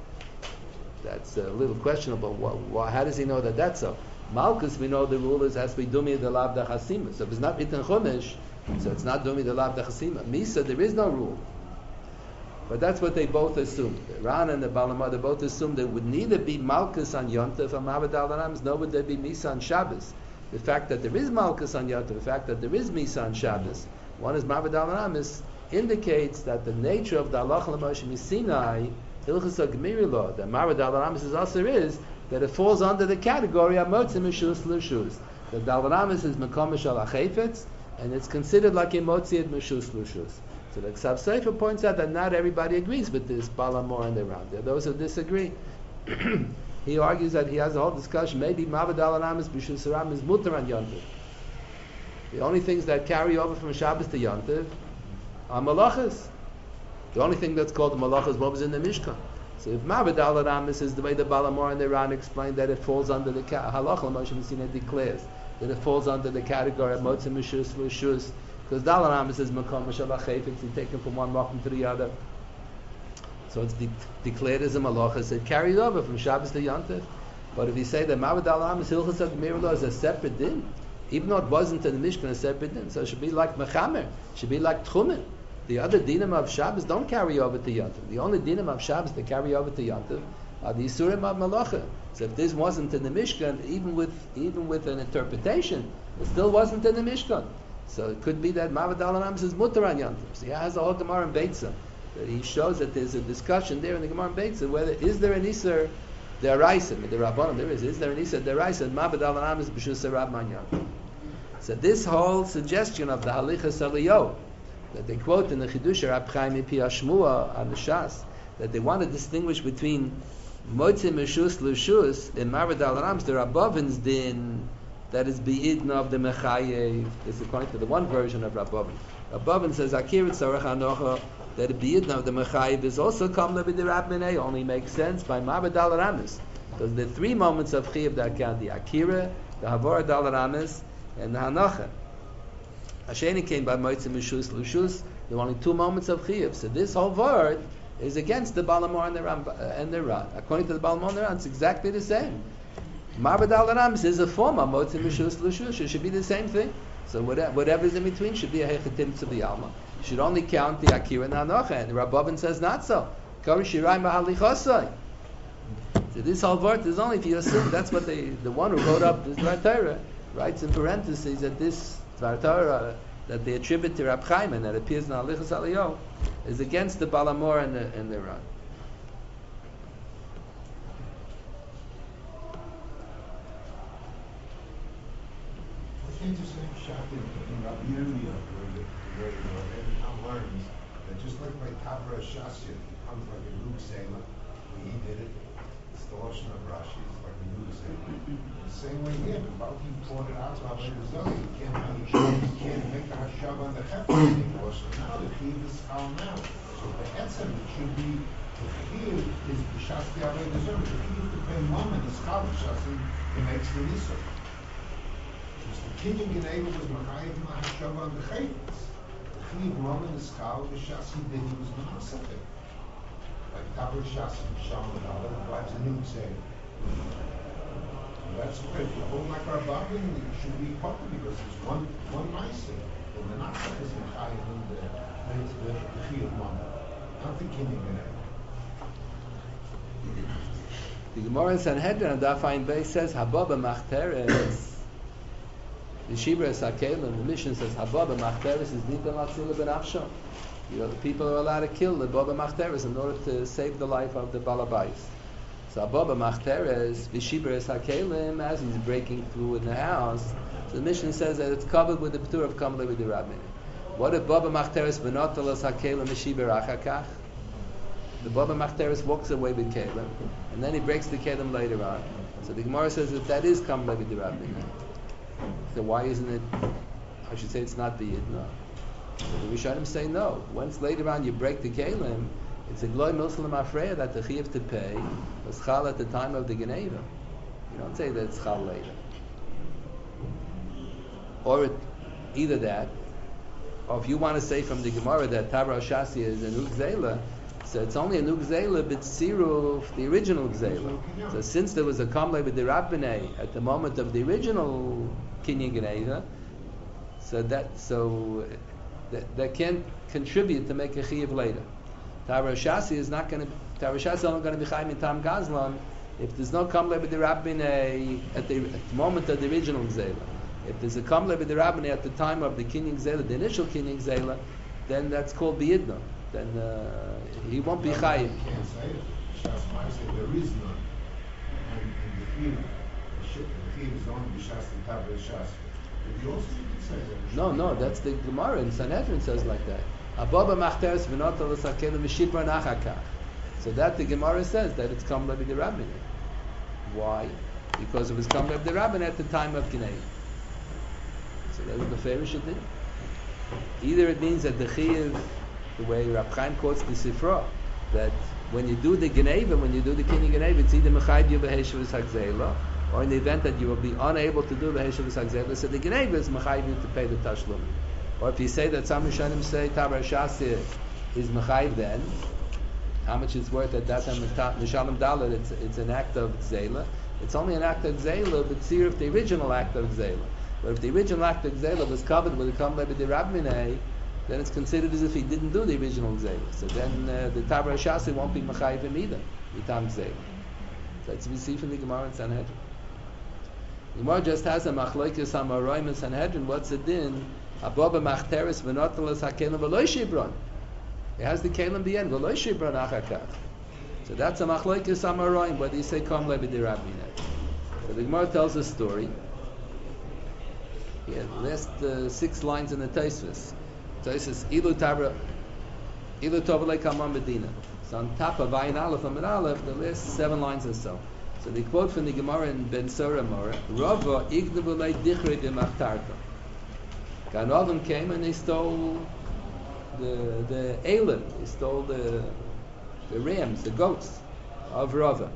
That's a little questionable. How does he know that that's so? Malkus, we know the rule is has to be Dumi de Lav Dachasima. So if it's not written Chumash, so it's not Dumi de Lav Dachasima. Misa, there is no rule. But that's what they both assumed. Ran and the Balamah, they both assumed there would neither be Malkus on Yontef or Maber Dalar Amis, nor would there be Misa on Shabbos. The fact that there is Malkus on Yontef, the fact that there is Misa on Shabbos, one is Maber Dalar Amis, indicates that the nature of the Halacha L'Moshe Misinai, Hilchos HaGmira law, that Maber Dalar Amis also is that it falls under the category of Motzei Mishus L'Shus. The Dalar Amis is Mekom Shal HaChayfetz, and it's considered like a Motzei Mishus L'Shus. So the Ksav Sefer points out that not everybody agrees with this Balamor and the Ram. There are those who disagree. He argues that he has a whole discussion. Maybe Maber Dalar Amis B'Shus Harabim is Mutar on Yontiv. The only things that carry over from Shabbos to Yontiv are malachas. The only thing that's called the malachas is what was in the Mishkan. So if Maber Dalar Amis is the way the Balamor and the Ran explained that it falls under the Halacha L'Moshe Misinai declares that it falls under the category of Motzei Mishus L'Shus, because Dalar Amis is Mekom Shal HaChayfetz, it's taken from one Makom to the other. So it's declared as a malachas. It carries over from Shabbos to Yontif. But if you say that Maber Dalar Amis Hilchos HaGmira law is a separate din, even though it wasn't in the Mishkan a separate din, so it should be like Mechamer, it should be like Tchumen. The other dinim of Shabbos don't carry over to Yontif. The only dinim of Shabbos that carry over to Yontif are the Yisurim of Malacha. So if this wasn't in the Mishkan, even with an interpretation, it still wasn't in the Mishkan. So it could be that Maber Dalar Amis is Mutar on Yontif. So he has a whole Gemara in Beitza. He shows that there's a discussion there in the Gemara in Beitza whether is there an Isser Deraisa, the Rabbanon there is there an Isser Deraisa, Maber Dalar Amis B'Shus Harabim Yontif. So this whole suggestion of the Halichas Eliyahu that they quote in the Chidush Rab Chaim Mipi Hashmua on the Shas, that they want to distinguish between Motzei Mishus L'Shus and Maber Dalar Amis, the Rabbavin's din, that is Be'idna of the Mechayev. This is according to the one version of Rabbavin. Rabbavin says Akirat Tzarech Hanocha, that the Be'idna of the Mechayev is also Kamla B'dirab Minei, only makes sense by Maber Dalar Amis, because the 3 moments of Chiyuv that count, the Akira, the Havora Dalar Amis, and the Hanocha. Hasheni came by Motzei Mishus L'Shus. There were only 2 moments of Chiyuv. So this whole word is against the Balamor and the Ran. According to the Balamor and the Ran, it's exactly the same. Maber Dalar Amis is a form of Motzei Mishus L'Shus. It should be the same thing. So whatever's in between should be a Hechetim to the Alma. You should only count the Akira and the Hanocha. And the Rabbavin says not so. Kari Shirai Mahalichosai. So this whole word is only if you assume that's what the one who wrote up this Dvar Torah writes in parentheses that this Dvar Torah that they attribute to Rab Chaim and that appears in Halichas Eliyahu is against the Balamor and the Ran. It's interesting, Shach, in Rabbi Yirmiyah, where every time learns that just like by Tavra Shasya, it comes like a Luke Sela, when he did it, it's the Lashon of Rashi, it's like a Luke Sela. The same way here, the Balti pointed out about Rizali, you can't make a Hashav on the Hefker anymore, so now the Chiv is found now. So the etzem should be, the chiyuv is b'shas b'yavei deserve. The chiyuv to pay mom and the schal b'shas it makes the nisa. Because the kinyan geneva was machayev ma'ashava on the chayvitz. The chiyuv mom and the schal b'shas that he was ma'asafik. Like taber shas and shalom and all that wives a new say. That's okay. The whole makar babin should be popular because it's one ma'aseh. The menachah is machayev in the chiyuv mom. Not the kinyan geneva. The Gemara in Sanhedrin on Daf Ayin Beis says Hababa Machteres. The Shibra Sakelim, the mission says Hababa Machteres is Nitan Latzila Ben Afshon. The people are allowed to kill the Baba Machteres in order to save the life of the Balabais. So Hababa Machteres, the Shibra Sakelim, as he's breaking through in the house, so the mission says that it's covered with the P'tur of Kamalei with the Rabbin. What if Baba Machteres Benotalas Hakelim Shibra Achakach? The Baba Machteres walks away with Kalim, and then he breaks the Kalim later on. So the Gemara says that is Kamalei with the Rabbin. So why isn't it? I should say it's not the Yidna. So the Rishonim say no. Once later on you break the Kalim, it's a Gloi Muslim Afreya that the Chiyuv to pay was Chal at the time of the Geneva. You don't say that it's Chal later. Or either that, or if you want to say from the Gemara that Tabra Shasi is an Ugzela, so it's only a new gzela, but Siruf, the original gzela. So since there was a kamlei with the Rabbinei at the moment of the original kinyan geneva, so that can contribute to make a chiyuv later. Tara Shasi is not going to. Tara Shasi is only going to be chayim in tam gazlan if there's no kamlei with the Rabbinei at the moment of the original gzela. If there's a kamlei with the Rabbinei at the time of the kinyan gzela, the initial kinyan gzela, then that's called biyidna. Then he won't be chayiv. You can't say it. Shas Ma'aseh, there is none. And the chiyuv is only b'shas the taber shas. But you also can say that. No, that's the Gemara in Sanhedrin says like that. Ababa machteres v'notal l'sakelim v'shibra nachakach. So that the Gemara says that it's come by the rabbin. Why? Because it was come by the rabbin at the time of Ginei. So that was the Farish did. Either it means that the chiyuv, the way Rab Chaim quotes the Sifra, that when you do the Geneva, when you do the Kinyan Geneva, it's either Mechayv you Beheshavus HaGzela, or in the event that you will be unable to do Beheshavus HaGzela, so the Geneva is Mechayv you to pay the Tashlum. Or if you say that some Rishonim say Tabar Shasir is Mechayv then, how much it's worth at that time, Mishalem Dalet, it's an act of Gzela. It's only an act of Gzela, but see if the original act of Gzela. But if the original act of Gzela was covered with the Kamlei B'di Rabminei, then it's considered as if he didn't do the original Gzela. So then the Tabar Shasi won't be Mechayv him either, Yitam Gzela. So that's what we see from the Gemara in Sanhedrin. The Gemara just has a Machlokes Amoraim in Sanhedrin. What's the din? Ababa Machteres v'notalas hakelim v'lo shibron. It has the kelim the end. V'lo shibron achakach. So that's a Machlokes Amoraim. Whether you say Kam Levi Dirabineh. So the Gemara tells a story. Yeah, last 6 lines in the Tosfos. Tosfos Ilu Tovalei Kaman Medina. So on top of Ayin Aleph and Aleph, the last 7 lines or so. So they quote from the Gemara in Ben Sora Mora, Rava Igdavulei Dichrei B'Machtarta. Ganovim came and they stole the Elim, they stole the rams, the goats of Rava.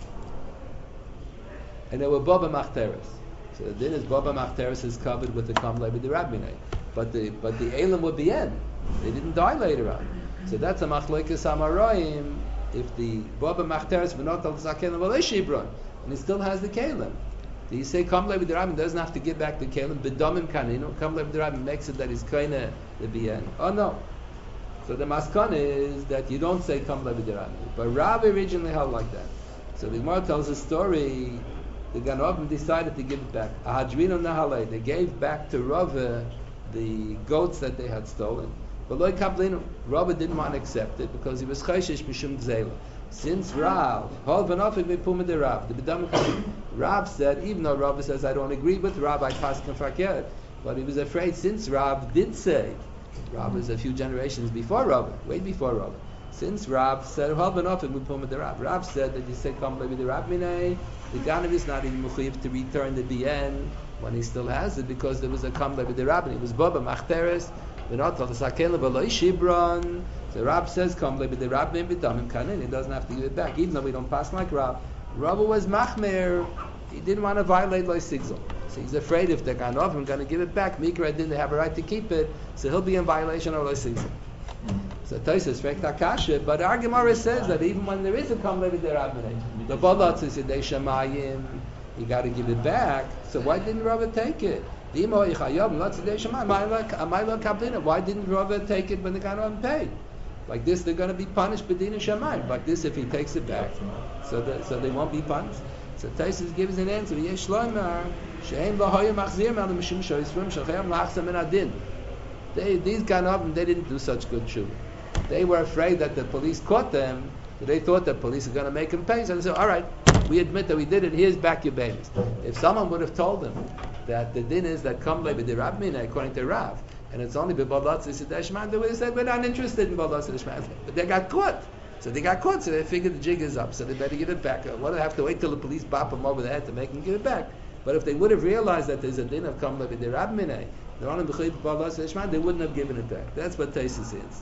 And they were Baba Machteres. So the din is Baba Machteres is covered with the Kamlei with the Rabbinei. But the Elim would be in. They didn't die later on. So that's a Machlokes Amoraim. If the Baba Machteres v'not al zakelim v'lo shibron, and he still has the Kalim. Do you say Kamlei with the Rabbin doesn't have to give back the Kalim? B'domim kaninu. Kamlei with the Rabbin makes it that he's kaina the bien. Oh no. So the maskana is that you don't say Kamlei with the Rabbin. But Rabbi originally held like that. So the Gemara tells a story. The Ganovim decided to give it back. Ahadrinu nahalei. They gave back to Rava the goats that they had stolen. But Loi Kaplinu, Rava didn't want to accept it because he was chayshish mishum gzela. Since Rav, Rav said, even though Rav says I don't agree with Rav, I pass konfarkeret, but he was afraid since Rav did say, Rav was a few generations before Rav, way before Rav. Since Rav said, Rav said that you say come levi the Rav minay, the Ganav is not even mechuyev to return the bien when he still has it because there was a come levi the Rav, it was Baba Machteres. V'notal l'sakel v'lo shibron. So Rab says, "Come, but the Rab may be damim kanin. He doesn't have to give it back, even though we don't pass like Rab." Rab was machmer. He didn't want to violate like sigzol. So he's afraid if they're going off, I'm going to give it back. Mikra didn't have a right to keep it, so he'll be in violation of like sigzol. So Tosfos fake takasha, but our Gemara says that even when there is a come maybe they're abnei. The balatz is they shamayim. You got to give it back. So why didn't Rava take it? Why didn't Rava take it when the guy don't pay? Like this, they're going to be punished b'din shamayim. Like this, if he takes it back, so they won't be punished. So Tosfos gives an answer. Yesh loymar she'en v'hoya machzir al mishum shoyisrim shachem lachsam min adin. These Ganovim, they didn't do such good tshuva. They were afraid that the police caught them. They thought the police are going to make them pay. So they said, all right, we admit that we did it. Here's back your babies. If someone would have told them that the din is that come by the Rab Mina, according to Rav, and it's only b'Balatz Yisrael, they would have said, we're not interested in Balatz Yisrael. But they got caught. So they figured the jig is up, so they better give it back. What do they have to wait till the police bop them over the head to make them give it back? But if they would have realized that there's a din of come by the Rab Mina, they're only b'chayt Balatz Yisrael, they wouldn't have given it back. That's what Tosfos says.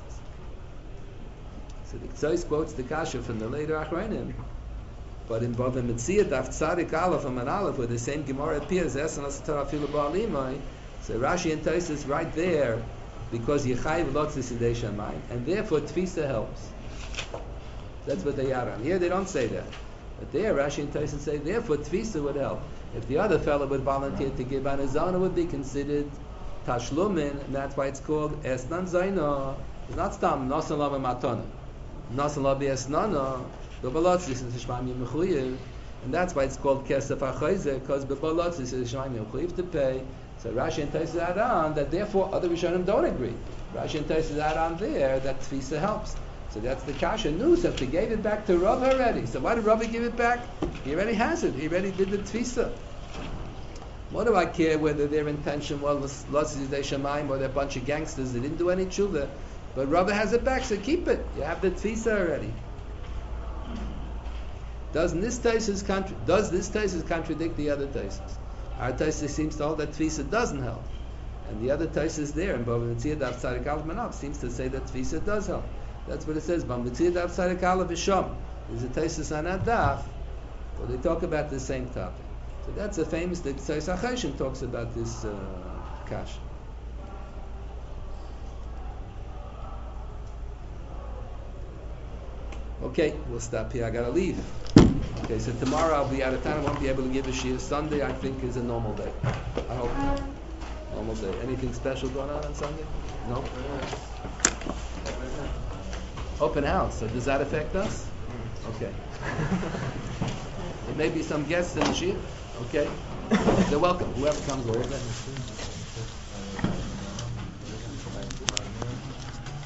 So the Ktsois quotes the kasha from the later Achronim, but in Bava Metzia Daf Tzadik Aleph and Aleph, where the same Gemara appears, Esan Asatara Filu Ba'alimai, so Rashi and Tosfos right there, because Yechayiv Lotz Sidei Shamayim, and therefore Tfisa helps. That's what they are on. Here they don't say that. But there Rashi and Tosfos say, therefore Tfisa would help. If the other fellow would volunteer to give on his own, it would be considered Tashlumin, and that's why it's called Esnan Zaino. It's not Stam, Nosan Lava Matona. Nosan Lava Esnana, and that's why it's called Kesef HaChayzer, because B'Balotz is Shemaim Yechuyev to pay. So Rashi and Tosfos add on that therefore other Rishonim don't agree. Rashi and Tosfos add on there that Tfisa helps. So that's the Kasha Nusaf. They gave it back to Rav already. So why did Rav give it back? He already has it. He already did the Tfisa. What do I care whether their intention was Los Shemaim or they're a bunch of gangsters? They didn't do any tshuva. But Rav has it back, so keep it. You have the Tfisa already. Does this Tosfos contradict the other Tosfos? Our Tosfos seems to hold that Tfisa doesn't help, and the other Tosfos there in Bava Metzia Daf Tzadik Aleph Manav seems to say that Tfisa does help. That's what it says. Bava Metzia Daf Tzadik Aleph V'Sham. There's a Tosfos on that daf, where they talk about the same topic. So that's a famous. The Ktsois HaChoshen talks about this kasha. Okay, we'll stop here. I gotta leave. Okay, so tomorrow I'll be out of town. I won't be able to give a shiur. Sunday, I think, is a normal day. I hope. Normal day. Anything special going on Sunday? No? Open house. So does that affect us? Okay. There may be some guests in the shiur. Okay. They're welcome. Whoever comes over.